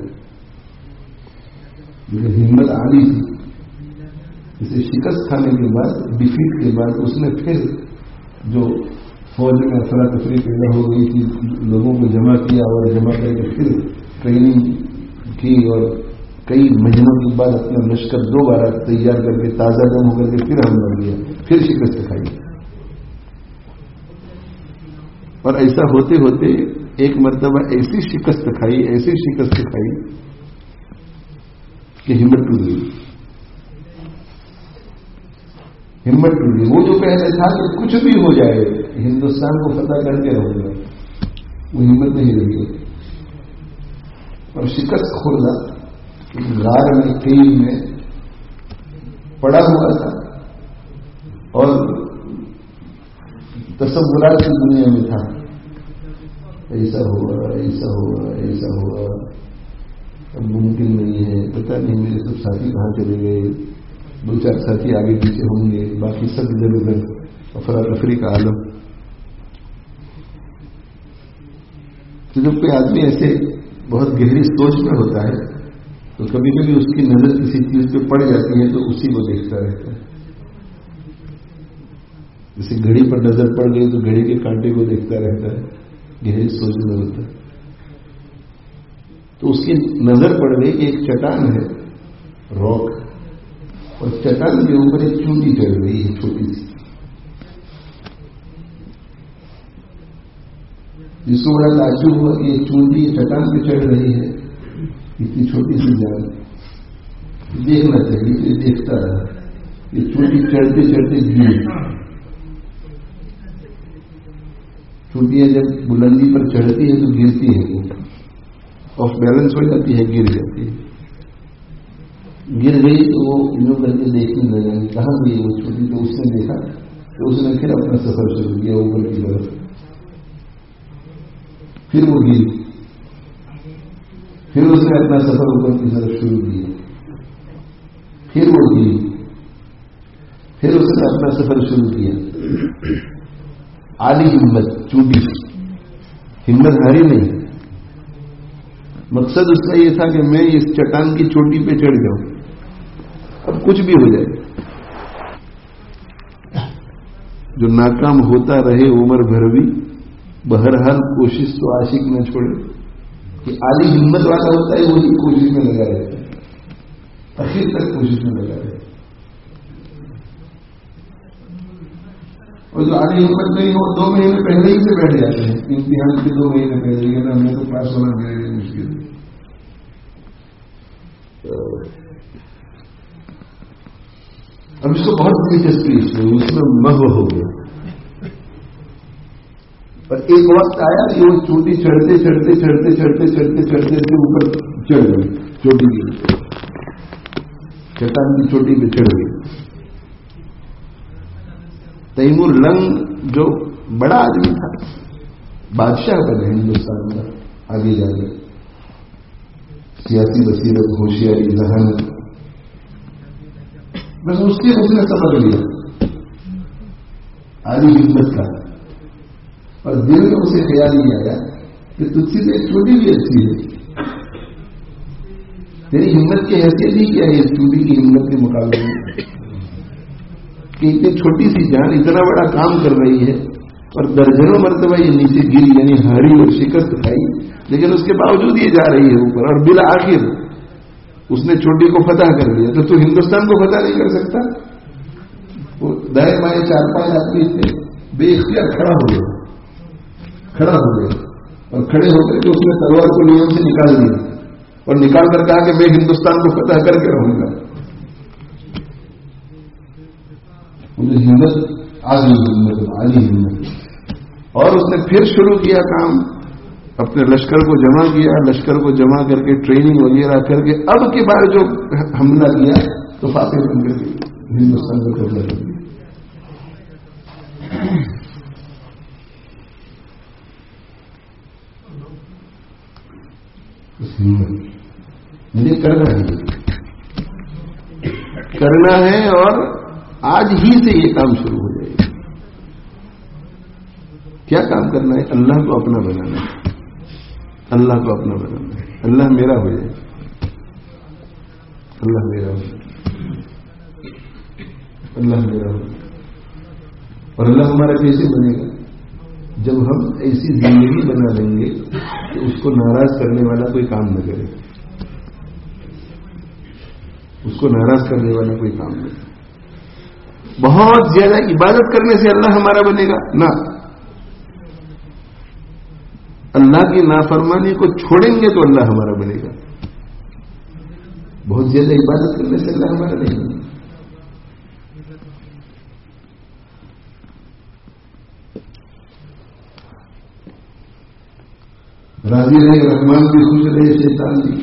Speaker 2: लेकिन हिम्मत आली थी। इसे शिकस्त खाने के बाद, डिफीट के बाद, उसने फिर जो फौज में अफरा तफरी पैदा हो गई थी, लोगों को जमा किया और जमा करके फिर ट्रेनिंग की और कई महीनों के बाद अपना लश्कर दोबारा तैयार करके ताजा दम होकर के फिर हमला किया, फिर शिकस्त खाई। और ऐसा होते होते एक मर्तबा ऐसी शिकस्त खाई, ऐसी शिकस्त खाई कि हिम्मत टूट गई। हिम्मत टूट गई। वो जो पहले था कि कुछ भी हो जाए हिंदुस्तान को फतह करके रहूंगा, वो हिम्मत नहीं रही। और शिकस्त खोला, गार में, केव में पड़ा हुआ था और तसव्वुरात की दुनिया में था। ऐसा हुआ, ऐसा हुआ, ऐसा हुआ, अब मुमकिन नहीं है, पता नहीं मेरे सब साथी कहाँ चले गए, 2-4 साथी आगे पीछे होंगे, बाकी सब इधर उधर, अफरा तफरी का आलम। तो जब कोई आदमी ऐसे बहुत गहरी सोच में होता है तो कभी कभी उसकी नजर किसी चीज पे पड़ जाती है तो उसी को देखता रहता है। जैसे घड़ी पर नजर पड़ गई तो घड़ी के कांटे को देखता रहता है, गहरी सोच में होता है। तो उसकी नजर पड़ गई कि एक चट्टान है, रॉक, और चट्टान के ऊपर एक चूंटी चढ़ गई है छोटी सी, जिसको बड़ा ताज्जुब हुआ कि ये चूंटी चट्टान पे चढ़ रही है, इतनी छोटी सी जान, देखना चाहिए। ये देखता रहा, ये चूंटी चढ़ते चढ़ते गिरी। चूंटियां जब बुलंदी पर चढ़ती है तो गिरती है, वो ऑफ बैलेंस हो जाती है, गिर जाती है। गिर गई तो वो यूं करके देखने लगा कहाँ गई वो छोटी। तो उसने देखा तो उसने फिर अपना सफर शुरू किया ऊपर की तरफ। फिर वो गिरी, फिर उसने अपना सफर ऊपर की तरफ शुरू किया, फिर वो गिरी, फिर उसने अपना सफर शुरू किया। आली हिम्मत, चूटी, हिम्मत हारी नहीं। मकसद उसका ये था कि मैं इस चट्टान की चोटी पे चढ़ जाऊं, अब कुछ भी हो जाए। जो नाकाम होता रहे उम्र भर भी, बहरहाल कोशिश तो आशिक न छोड़े। कि आली हिम्मत वाला होता है वही कोशिश में लगा रहता है, आखिर तक कोशिश में लगा रहता है। और जो आली हिम्मत नहीं हो, 2 महीने पहले ही से बैठ जाते हैं, इम्तिहान के 2 महीने पहले, ना हमें तो पास होना मेरे लिए मुश्किल है। अब इसको बहुत दिलचस्पी इसमें, उसमें महव हो गया। और एक वक्त आया कि वो चोटी चढ़ते चढ़ते चढ़ते चढ़ते चढ़ते चढ़ते से ऊपर चढ़ गई, चोटी की, चट्टान की चोटी पे चढ़ गई। तैमूर लंग जो बड़ा आदमी था, बादशाह बने हिंदुस्तान का आगे जाके, सियासी बसीरत, होशियारी, जहानत, बस उसने समझ लिया आली हिम्मत का। और दिल में उसे ख्याल नहीं आया कि तुझसे तो एक चोटी भी अच्छी है, तेरी हिम्मत की हैसियत ही क्या है इस चोटी की हिम्मत के मुकाबले में, कि इतनी छोटी सी जान इतना बड़ा काम कर रही है। और दर्जनों मरतबा ये नीचे गिरी, यानी हारी और शिकस्त खाई, लेकिन उसके बावजूद ये जा रही है ऊपर, और बिल आखिर उसने चोटी को फतह कर लिया। तो तू हिंदुस्तान को फतह नहीं कर सकता? वो दाएं बाएं 4-5 आदमी थे, बेइख्तियार खड़ा हो गया और खड़े होकर के उसने तलवार को नियम से निकाल दिया और निकाल कर कहा कि मैं हिंदुस्तान को फतह करके रहूंगा। मुझे हिम्मत आ गई, हिम्मत आली हिम्मत। और उसने फिर शुरू किया काम, अपने लश्कर को जमा किया, लश्कर को जमा करके ट्रेनिंग वगैरह करके अब की बार जो हमला किया तो फातेह बन करके हिंदुस्तान को कब्जा कर दिया। मुझे कर रहा है, کرنا ہے اور آج ہی سے یہ کام شروع ہو جائے گا. کیا کام کرنا ہے؟ اللہ کو اپنا بنانا ہے. اللہ کو اپنا بنانا ہے. اللہ میرا ہو جائے. اللہ میرا ہو. اللہ میرا ہو. اور اللہ ہمارا کیسے بنے گا؟ جب ہم ایسی زندگی بنا لیں گے کہ اس کو ناراض کرنے والا کوئی کام نہ کرے. اس کو ناراض کرنے والا کوئی کام نہ کرے. بہت زیادہ عبادت کرنے سے اللہ ہمارا بنے گا نہ. اللہ کی نافرمانی کو چھوڑیں گے تو اللہ ہمارا بنے گا. بہت زیادہ عبادت کرنے سے اللہ ہمارا نہیں بنے گا. راضی رہے رحمان بھی خوش رہے شیطان بھی.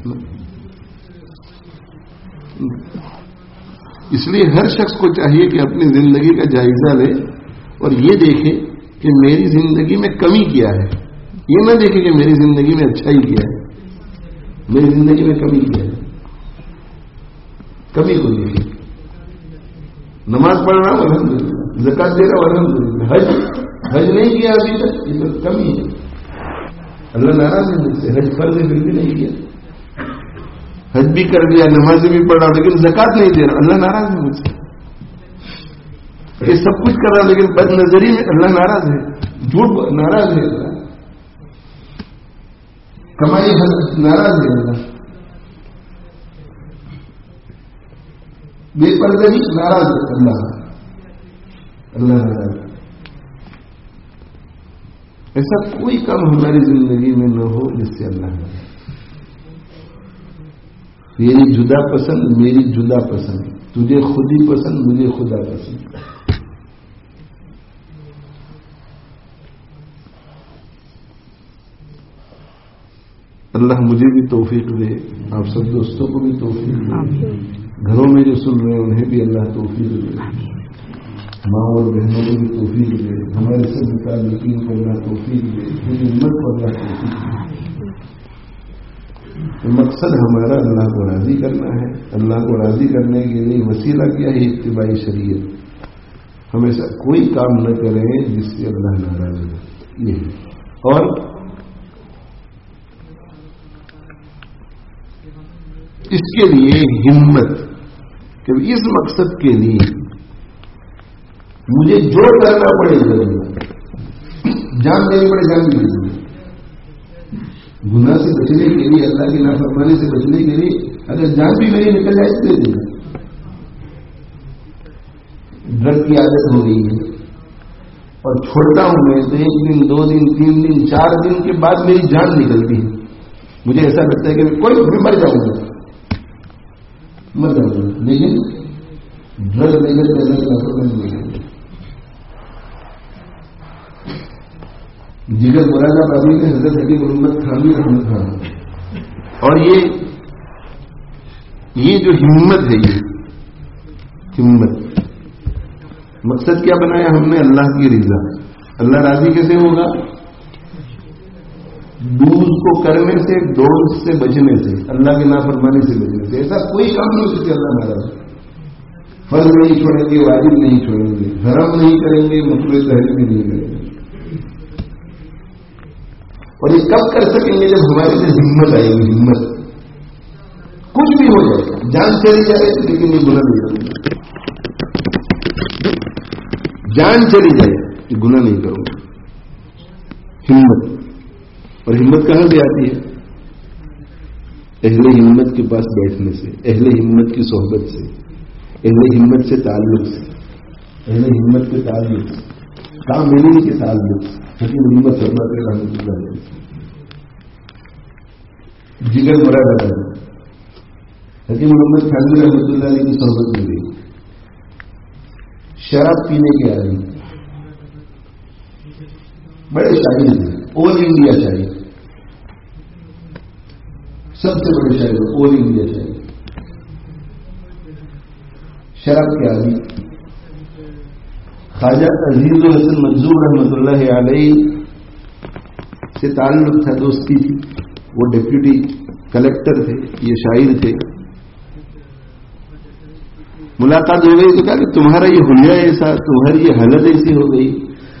Speaker 2: اس لیے ہر شخص کو چاہیے کہ اپنی زندگی کا جائزہ لے اور یہ دیکھے کہ میری زندگی میں کمی کیا ہے. یہ نہ دیکھے کہ میری زندگی میں اچھائی کیا ہے. میری زندگی میں کمی کیا ہے. کمی کو دیکھے. نماز پڑھ رہا ہوں الحمدللہ, زکات دے رہا ہوں الحمدللہ, حج نہیں کیا ابھی تک, یہ تو کمی ہے. اللہ ناراض ہے مجھ سے. حج فرض ہے پھر بھی نہیں کیا. حج بھی کر دیا, نماز بھی پڑھ رہا لیکن زکات نہیں دے رہا. اللہ ناراض ہے مجھ سے. یہ سب کچھ کر رہا لیکن بد نظری میں اللہ ناراض ہے. جھوٹ ناراض ہے اللہ. کمائی ناراض ہے اللہ. بے پردگی ناراض ہے اللہ. اللہ ناراض. ایسا کوئی کام ہماری زندگی میں نہ ہو جس سے اللہ ناراض. میری جدا پسند, میری جدا پسند, تجھے خود ہی پسند, مجھے خدا پسند. اللہ مجھے بھی توفیق دے, آپ سب دوستوں کو بھی توفیق دے, گھروں میں جو سن رہے ہیں انہیں بھی اللہ توفیق دے, ماں اور بہنوں کو بھی توفیق دے, ہمارے سب متعلقین کو اللہ توفیق دے, میری امت کو اللہ توفیق دے. مقصد ہمارا اللہ کو راضی کرنا ہے. اللہ کو راضی کرنے کے لیے وسیلہ کیا ہے؟ اتباعی شریعت. ہم ایسا کوئی کام نہ کریں جس سے اللہ ناراض ہو. یہ ہے. اور اس کے لیے ہمت کہ اس مقصد کے لیے مجھے جو کرنا پڑے گا, جان دینی پڑے جان بھی دینی. گناہ سے بچنے کے لیے, اللہ کی نافرمانی سے بچنے کے لیے اگر جان بھی میری نکل جائے تو دے دینا. ڈرگ کی عادت ہو گئی ہے اور چھوڑتا ہوں میں تو 1 دن 2 دن 3 دن 4 دن کے بعد میری جان نکلتی ہے. مجھے ایسا لگتا ہے کہ کوئی بھی مر جاؤں گا, مر جاؤں گا, لیکن ڈرگ لے کر نہیں. جگر مراد آبادی میں حضرت حبیب محمد خانوی رحمت خان. اور یہ جو ہمت ہے, یہ ہمت مقصد کیا بنایا ہم نے؟ اللہ کی رضا. اللہ راضی کیسے ہوگا؟ دوز کو کرنے سے, ڈوز سے بچنے سے, اللہ کی نافرمانی سے بچنے سے. ایسا کوئی کام نہیں ہو سکے اللہ ناراض. فرض نہیں چھوڑیں گے, واجب نہیں چھوڑیں گے, حرام نہیں کریں گے, مکروہ تحریم نہیں کریں گے. اور یہ کب کر سکیں گے؟ جب ہمارے سے ہمت آئے گی. ہمت کچھ بھی ہو جائے, جان چلی جائے لیکن یہ گناہ نہیں کروں گا. جان چلی جائے یہ گناہ نہیں کروں گا. ہمت. اور ہمت کہاں سے آتی ہے؟ اہل ہمت کے پاس بیٹھنے سے, اہل ہمت کی صحبت سے, اہل ہمت سے تعلق سے, اہل ہمت کے تعلق سے, کاملین کے تعلق سے. حکیم ہمت فرماتے ہیں رحمۃ اللہ علیہ, جگر مراد آبادی, حکیم محمد خانوی رحمۃ اللہ علیہ کی صحبت میں گئی. شراب پینے کے آدمی, بڑے شاعر تھے, آل انڈیا شاعر, سب سے بڑے شاعر, آل انڈیا شاعر. شراب کے آدمی. خواجہ عزیز الحسن منظور رحمۃ اللہ علیہ سے تعلق تھا, دوستی تھی. وہ ڈپٹی کلیکٹر تھے, یہ شاعر تھے. मुलाकात हो गई तो कहा कि तुम्हारा ये हुलिया ऐसा, तुम्हारी ये हालत ऐसी हो गई,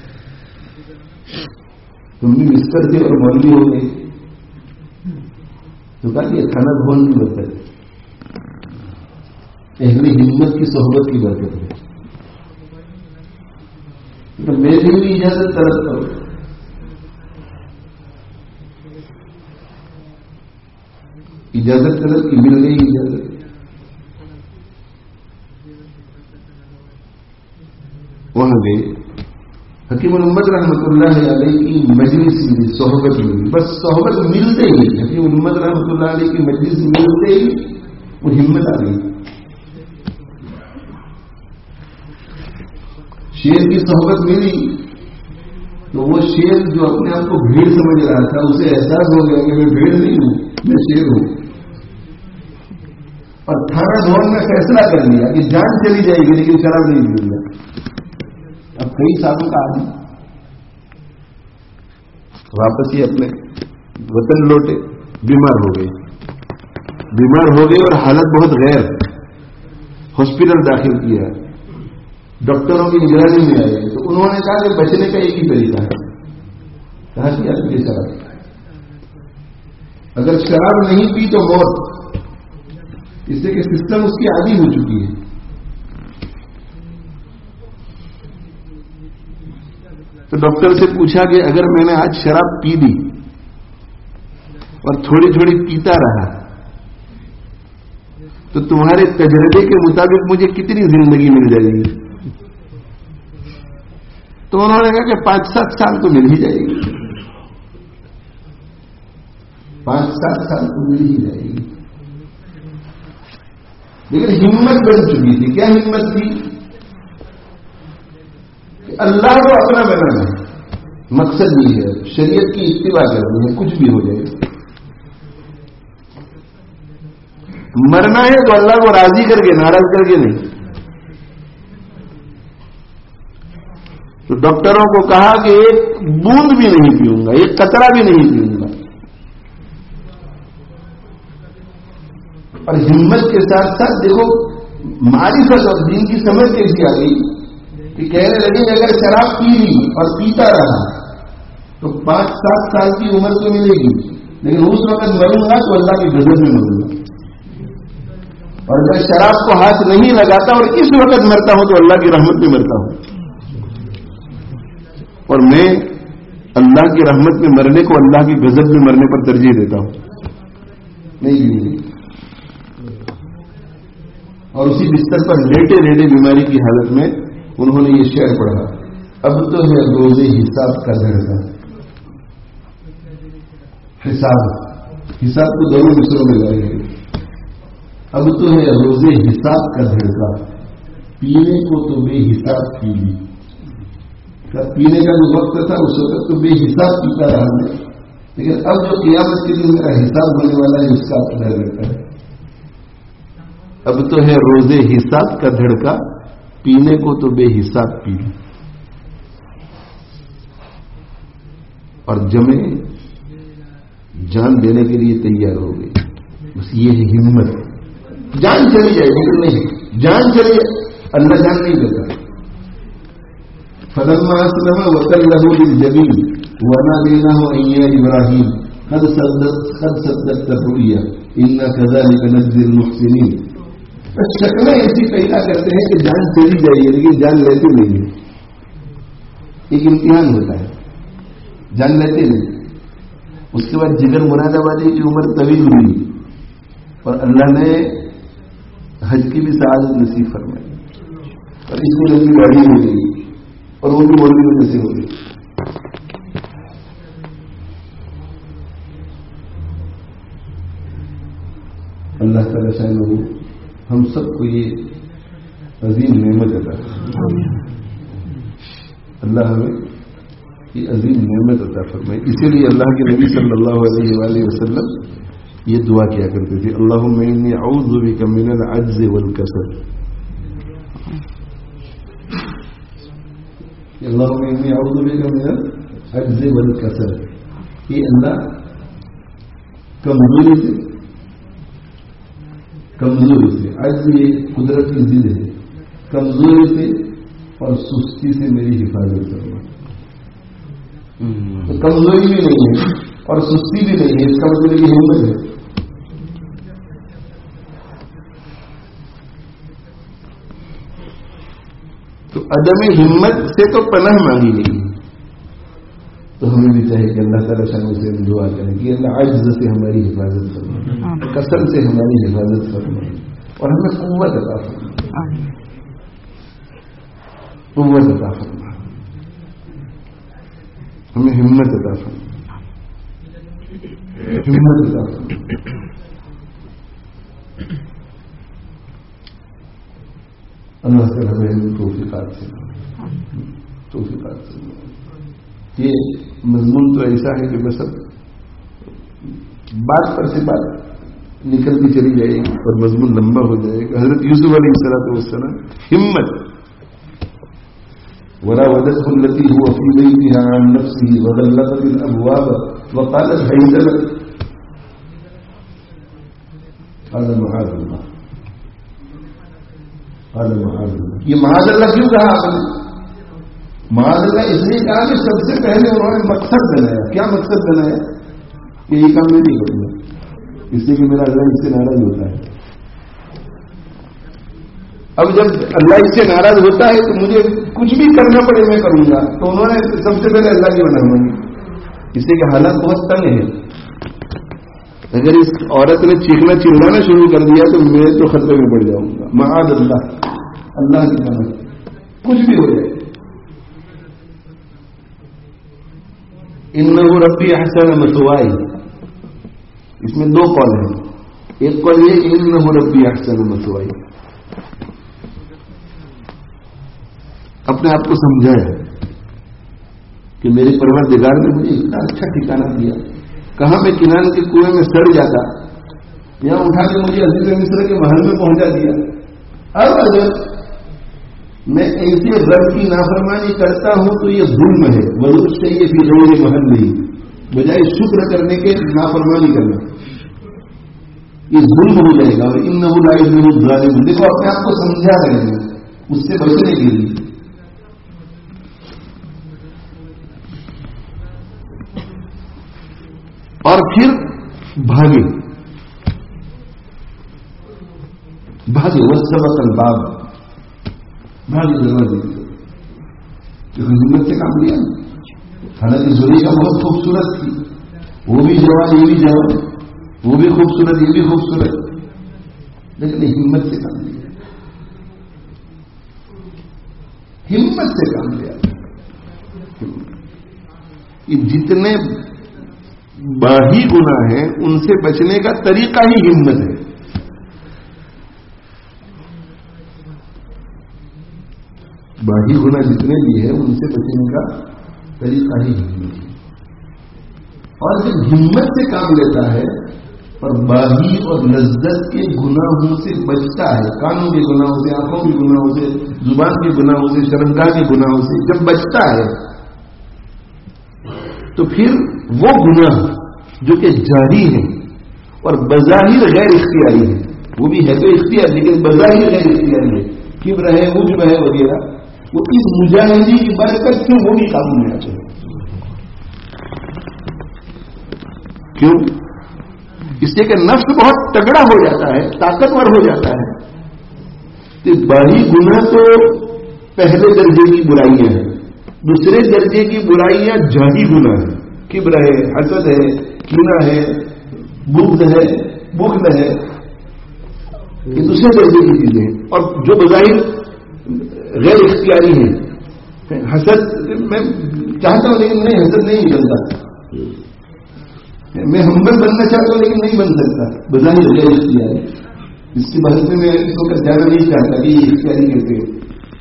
Speaker 2: तुम भी मिस्टर थे और मौलवी हो गए। तो कहा कि खाना भवन की बरकत है, अहले हिम्मत की सोहबत की बरकत है। तो मेरे लिए भी इजाजत तलब करो। इजाजत तलब की, मिल गई इजाजत। वहां गए, हकीमुल उम्मत रहमतुल्लाह अलैह की मजलिस मिली, सोहबत मिली। बस सोहबत मिलते ही, हकीमुल उम्मत रहमतुल्लाह अलैह की मजलिस मिलते ही वो हिम्मत आ गई। शेर की सोहबत मिली तो वो शेर जो अपने आप को भीड़ समझ रहा था, उसे एहसास हो गया कि मैं भीड़ नहीं हूं, मैं शेर हूं। और थाना भवन में फैसला कर लिया कि जान चली जाएगी लेकिन शराब नहीं पीऊंगा। अब कई सालों का आदमी वापस ही अपने वतन लौटे, बीमार हो गए और हालत बहुत गैर, हॉस्पिटल दाखिल किया, डॉक्टरों की निगरानी में आए। तो उन्होंने कहा कि बचने का एक ही तरीका है, कहा कि आप ये शराब, अगर शराब नहीं पी तो मौत, इससे कि सिस्टम उसकी आदी हो चुकी है। तो डॉक्टर से पूछा कि अगर मैंने आज शराब पी ली और थोड़ी थोड़ी पीता रहा तो तुम्हारे तजर्बे के मुताबिक मुझे कितनी जिंदगी मिल जाएगी? तो उन्होंने कहा कि 5-7 साल तो मिल ही जाएगी, 5-7 साल तो मिल ही जाएगी। लेकिन हिम्मत बन चुकी थी। क्या हिम्मत थी? कि अल्लाह को अपना बनाना है, मकसद ये है, शरीयत की इत्तिबा करनी है, कुछ भी हो जाए। मरना है तो अल्लाह को राजी करके, नाराज करके नहीं। तो डॉक्टरों को कहा कि एक बूंद भी नहीं पीऊंगा, एक कतरा भी नहीं पीऊंगा। और हिम्मत के साथ साथ देखो मारिफत और दीन की समझ कैसी आ गई कि कहने लगे अगर शराब पी ली और पीता रहा तो 5-7 साल की उम्र तो मिलेगी, लेकिन उस वक्त मरूंगा तो अल्लाह की गजब में मरूंगा। और अगर शराब को हाथ नहीं लगाता और इस वक्त मरता हूं तो अल्लाह की रहमत में मरता हूं। और मैं अल्लाह की रहमत में मरने को अल्लाह की गजब में मरने पर तरजीह देता हूं। नहीं। और उसी बिस्तर पर लेटे लेटे बीमारी की हालत में उन्होंने ये शेर पढ़ा, अब तो है रोजे हिसाब का धड़का। हिसाब को दोनों मिसरों में लाएंगे। अब तो है रोजे हिसाब का धड़का, पीने को तो बेहिसाब पी ली। पीने का जो वक्त था उस वक्त तो बेहिसाब पीता रहा मैं, लेकिन अब जो क़यामत के दिन मेरा हिसाब होने वाला है उसका डर रहता है। अब तो है रोजे हिसाब का धड़का, पीने को तो बेहिसाब पी ली। और जमे जान देने के लिए तैयार हो गई। बस ये है हिम्मत। जान चली जाए लेकिन नहीं, जान चली अल्लाह जान नहीं देता। फलम्मा अस्लमा वतल्लहु लिलजबीन वनादैनाहु अय्या इब्राहीम कद सद्दक़्ता रुया इन्ना कज़ालिका नज़्ज़िल मुहसिनीन। शक्लें ऐसी पैदा करते हैं कि जान चली जाएगी लेकिन जान लेते नहीं। एक इम्तिहान होता है, जान लेते नहीं। उसके बाद जिगर मुरादाबादी की उम्र तवील हुई और अल्लाह ने हज की भी सआदत नसीब फरमाई और इसमें लंबी गाड़ी हो गई और वो भी मौलवी वजह से हो गई। अल्लाह ताला शायद हम सबको ये अजीम नेमत अता फरमाए। अल्लाह हमें ये अजीम नेमत अता फरमाए। इसीलिए अल्लाह के नबी सल्लल्लाहु अलैहि वसल्लम ये दुआ किया करते थे, अल्लाहुम्मा इन्नी अऊज़ु बिका मिनल अज्ज़ि वल कसल। अल्लाहुम्मा इन्नी अऊज़ु बिका मिनल अज्ज़ि वल कसल। ये अल्लाह कमजोरी से, अज्ज़ ये कुदरत की जिद है, کمزوری سے اور سستی سے میری حفاظت کرنا. تو کمزوری بھی نہیں ہے اور سستی بھی نہیں ہے، اس کا مطلب یہ ہمت ہے. تو عدم ہمت سے تو پناہ مانگی نہیں. تو ہمیں بھی چاہیے کہ اللہ تعالیٰ شان سے دعا کریں کہ اللہ عجز سے ہماری حفاظت فرمائے، کثرت سے ہماری حفاظت فرمائے اور ہمیں قوت عطا فرمائے. قوت عطا فرمائے، ہمیں ہمت عطا فرمائے، ہمت عطا فرمائے. اللہ سے ہمیں توفیقات سے. یہ مضمون تو ایسا ہے کہ بس اب بات پر سے بات نکلتی چلی جائے گی اور مضمون لمبا ہو جائے گا. حضرت یوسف علیہ السلام ہمت. وراودته التي هو في بيتها عن نفسه وغلقت الابواب وقالت هيت لك هذا معاذ الله. یہ معاذ اللہ کیوں کہا آپ نے؟ معاذ اللہ اس لیے کہا کہ سب سے پہلے انہوں نے مقصد بنایا. کیا مقصد بنایا؟ کہ یہ کام میں نہیں کروں گا، اس لیے کہ میرا اللہ اس سے ناراض ہوتا ہے. اب جب اللہ اس سے ناراض ہوتا ہے تو مجھے کچھ بھی کرنا پڑے میں کروں گا. تو انہوں نے سب سے پہلے اللہ کی بنا مانی، اس لیے کہ حالات بہت تنگ ہے. اگر اس عورت نے چیخنا چلانا شروع کر دیا تو میں تو خطرے میں پڑ جاؤں گا. معاذ اللہ، اللہ کی پناہ، کچھ بھی ہو جائے. انہ ربی احسن مثوائی، اس میں دو قول ہیں. ایک قول یہ انہ ربی احسن مثوائی، اپنے آپ کو سمجھایا کہ میرے پروردگار نے مجھے اتنا اچھا ٹھکانہ دیا. کہاں میں کنان کے کنویں میں سڑ جاتا، یہاں اٹھا کے مجھے عزیز مصر کے محل میں پہنچا دیا. اب اگر میں ایسے رب کی نافرمانی کرتا ہوں تو یہ ظلم ہے. وضوح چاہیے پھر غیر محل نہیں، بجائے شکر کرنے کے نافرمانی کرنا، یہ ظلم ہو جائے گا. اور انہ لا یفلح الظالمون، دیکھو اپنے آپ کو سمجھا رہے ہیں اس سے بچنے کے لیے. اور پھر بھاگے وسبق الباب، بھاگے دروازے. ہمت سے کام لیا. حالانکہ زلیخا بہت خوبصورت تھی، وہ بھی جوان یہ بھی جوان، وہ بھی خوبصورت یہ بھی خوبصورت، لیکن ہمت سے کام لیا. ہمت سے کام لیا. یہ جتنے باہی گناہ ہیں ان سے بچنے کا طریقہ ہی ہمت ہے. باہی گناہ جتنے بھی ہیں ان سے بچنے کا طریقہ ہی ہمت ہے. اور جب ہمت سے کام لیتا ہے اور باہی اور لذت کے گناہوں سے بچتا ہے، کانوں کے گناہوں سے، آنکھوں کے گناہوں سے، زبان کے گناہوں سے، شرمگاہ کے گناہوں سے جب بچتا ہے تو پھر وہ گناہ جو کہ جاری ہے اور بظاہر غیر اختیاری ہے، وہ بھی ہے تو اختیار لیکن بظاہر غیر اختیاری ہے، کبر ہے، عجب ہے وغیرہ، وہ اس مجاہدی کی برکت سے وہ بھی قابو میں آتے ہیں. کیوں؟ اس لیے کہ نفس بہت تگڑا ہو جاتا ہے، طاقتور ہو جاتا ہے. تو باہی گناہ تو پہلے درجے کی برائیاں ہیں، دوسرے درجے کی برائیاں جاری گناہ ہیں. کبر ہے، حسد ہے، کینہ ہے، بغض ہے، بخل ہے، یہ دوسرے درجے کی چیزیں ہیں. اور جو بظاہر غیر اختیاری ہیں، حسد میں چاہتا ہوں لیکن نہیں، حسد نہیں نکلتا. میں ہمبل بننا چاہتا ہوں لیکن نہیں بن سکتا، بظاہر غیر اختیاری. اس کی بحث میں اس وقت جانا نہیں چاہتا کہ یہ اختیاری کہتے ہیں.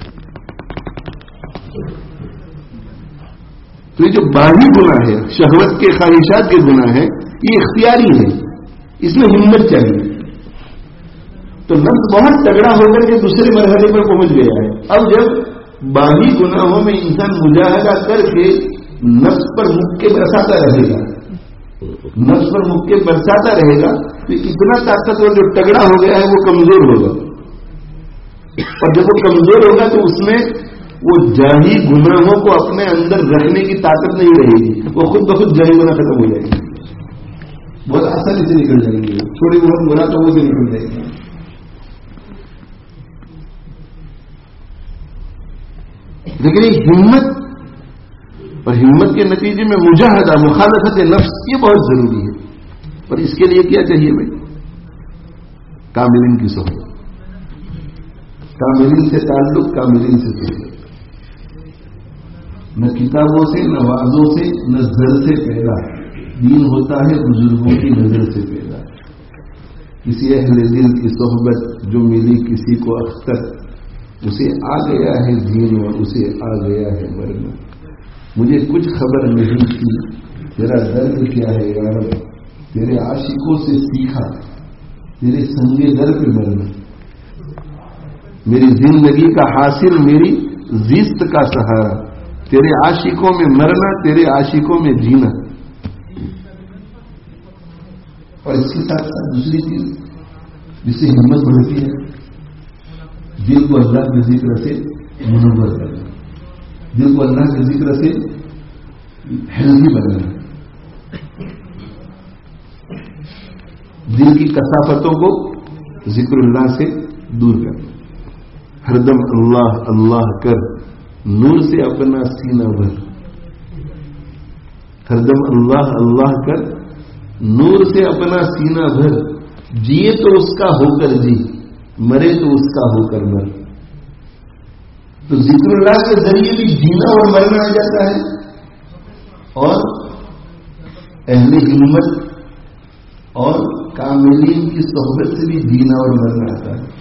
Speaker 2: تو یہ جو باہری گناہ ہے، شہوت کے خواہشات کے گناہ ہے، یہ اختیاری ہے، اس میں ہمت چاہیے. تو نفس بہت تگڑا ہو کر کے دوسرے مرحلے پر پہنچ گیا ہے. اب جب باہری گناہوں میں انسان مجاہدہ کر کے نفس پر مکے برساتا رہے گا، نفس پر مکے برساتا رہے گا تو اتنا طاقتور جو تگڑا ہو گیا ہے وہ کمزور ہوگا. اور جب وہ کمزور ہوگا تو اس میں وہ جاہی گناہوں کو اپنے اندر رکھنے کی طاقت نہیں رہے گی، وہ خود بخود جاہی گناہ ختم ہو جائے گی، بہت آسانی سے نکل جائیں گے، تھوڑی بہت گناہ تو وہ سے نکل جائے گی۔ لیکن یہ ہمت اور ہمت کے نتیجے میں مجاہدہ، مخالفت نفس، یہ بہت ضروری ہے۔ اور اس کے لیے کیا چاہیے بھائی؟ کاملین کی صحبت، کاملین سے تعلق، کاملین سے صحبت، نہ کتابوں سے، نہ وعظوں سے، نہ زر سے پیدا، دین ہوتا ہے بزرگوں کی نظر سے پیدا۔ کسی اہل دل کی صحبت جو ملی کسی کو اختر، اسے آ گیا ہے دین اور اسے آ گیا ہے مرنا۔ مجھے کچھ خبر نہیں تھی تیرا درد کیا ہے یا رب، تیرے عاشقوں سے سیکھا تیرے سنگے در پہ مرنا۔ میری زندگی کا حاصل، میری زیست کا سہارا، تیرے عاشقوں میں مرنا، تیرے عاشقوں میں جینا۔ اور اس کے ساتھ ساتھ دوسری چیز جس سے ہمت بڑھتی ہے، دل کو اللہ کے ذکر سے منور کرنا، دل کو اللہ کے ذکر سے ہیلدی بنانا، دل کی کثافتوں کو ذکر اللہ سے دور کرنا، ہر دم اللہ اللہ کر، نور سے اپنا سینہ بھر، ہر دم اللہ اللہ کر، نور سے اپنا سینہ بھر، جیے تو اس کا ہو کر جی، مرے تو اس کا ہو کر مر۔ تو ذکر اللہ کے ذریعے بھی جینا اور مرنا آ جاتا ہے، اور اہل ہمت اور کاملین کی صحبت سے بھی جینا اور مرنا آتا ہے۔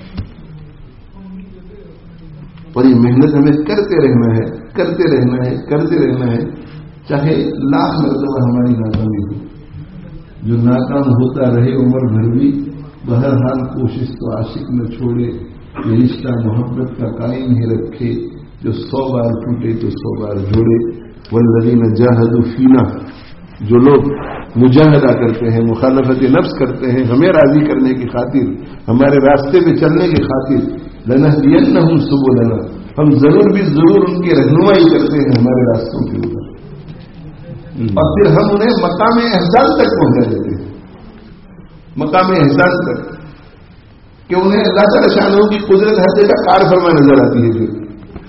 Speaker 2: اور یہ محنت ہمیں کرتے رہنا ہے، کرتے رہنا ہے، کرتے رہنا ہے، چاہے لاکھ مرتبہ ہماری ناکامی ہو۔ جو ناکام ہوتا رہے عمر بھر بھی، بہرحال کوشش تو عاشق نہ چھوڑے، یہ رشتہ محبت کا قائم ہی رکھے، جو 100 بار ٹوٹے تو 100 بار جوڑے۔ والذین جاہدوا فینا، جو لوگ مجاہدہ کرتے ہیں، مخالفت نفس کرتے ہیں ہمیں راضی کرنے کی خاطر، ہمارے راستے پہ چلنے کی خاطر، لنہدینہم سبلنا، ہم ضرور بھی ضرور ان کی رہنمائی کرتے ہیں ہمارے راستوں کے اوپر، اور پھر ہم انہیں مقام احسان تک پہنچا دیتے ہیں، مقام احسان تک، کہ انہیں اللہ تعالی شانوں کی قدرت ہر جگہ کار فرما نظر آتی ہے۔ پھر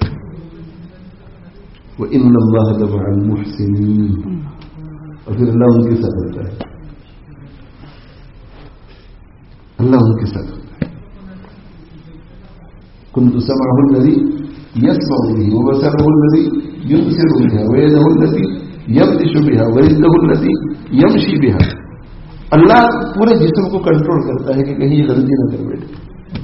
Speaker 2: وَإِنَّ اللَّهَ لَمَعَ الْمُحْسِنِينَ، اور پھر اللہ ان کے ساتھ ہوتا ہے، اللہ ان کے ساتھ ہوتا ہے۔ كُنتُ سَمْعَهُ الَّذِي يَسْمَعُ بِهِ وَبَصَرَهُ الَّذِي يُبْصِرُ بِهَا وَيَدَهُ الَّتِي يَبْطِشُ بِهَا وَرِجْلَهُ الَّتِي يَمْشِي بِهَا۔ اللہ پورے جسم کو کنٹرول کرتا ہے کہ کہیں یہ غلطی نہ کر بیٹھے۔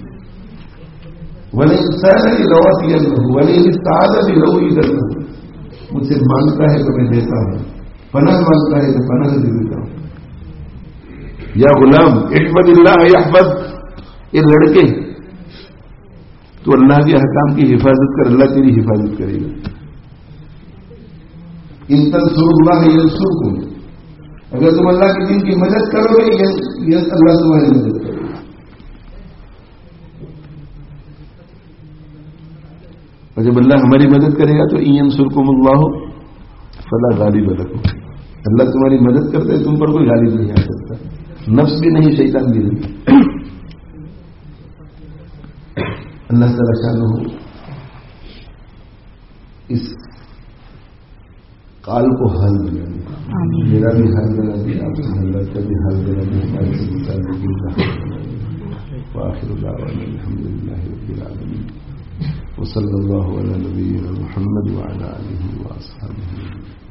Speaker 2: وَلَئِنْ لَوَاتِيَنَّهُ وَلَئِنْ اسْتَعَاذَ بِلَوْءِ مجھ سے مانگتا ہے تو میں دیتا ہوں، پناہ مانگتا ہے تو پناہ دے دیتا ہوں۔ یا غلام احفظ اللہ یحفظ، یہ لڑکے تو اللہ کے احکام کی حفاظت کر، اللہ تیری حفاظت کرے گا۔ ان تنصروا اللہ ینصرکم، اگر تم اللہ کے دین کی مدد کرو گے یہ اللہ تمہاری مدد کرے گا۔ اور جب اللہ ہماری مدد کرے گا تو ینصرکم اللہ فلا غالب لکم، اللہ تمہاری مدد کرتا ہے، تم پر کوئی غالب نہیں آ سکتا، نفس بھی نہیں، شیطان بھی نہیں۔ اللہ تعالی شانہ اس قال کو حل بنا دے، میرا بھی حل بنا دے، آپ سے اللہ کا بھی حل بنا دے، ہمارے سے متعلق وآخر دعوانا الحمدللہ رب العالمین، وصلی اللہ علی نبینا محمد وعلی آلہ وأصحابہ۔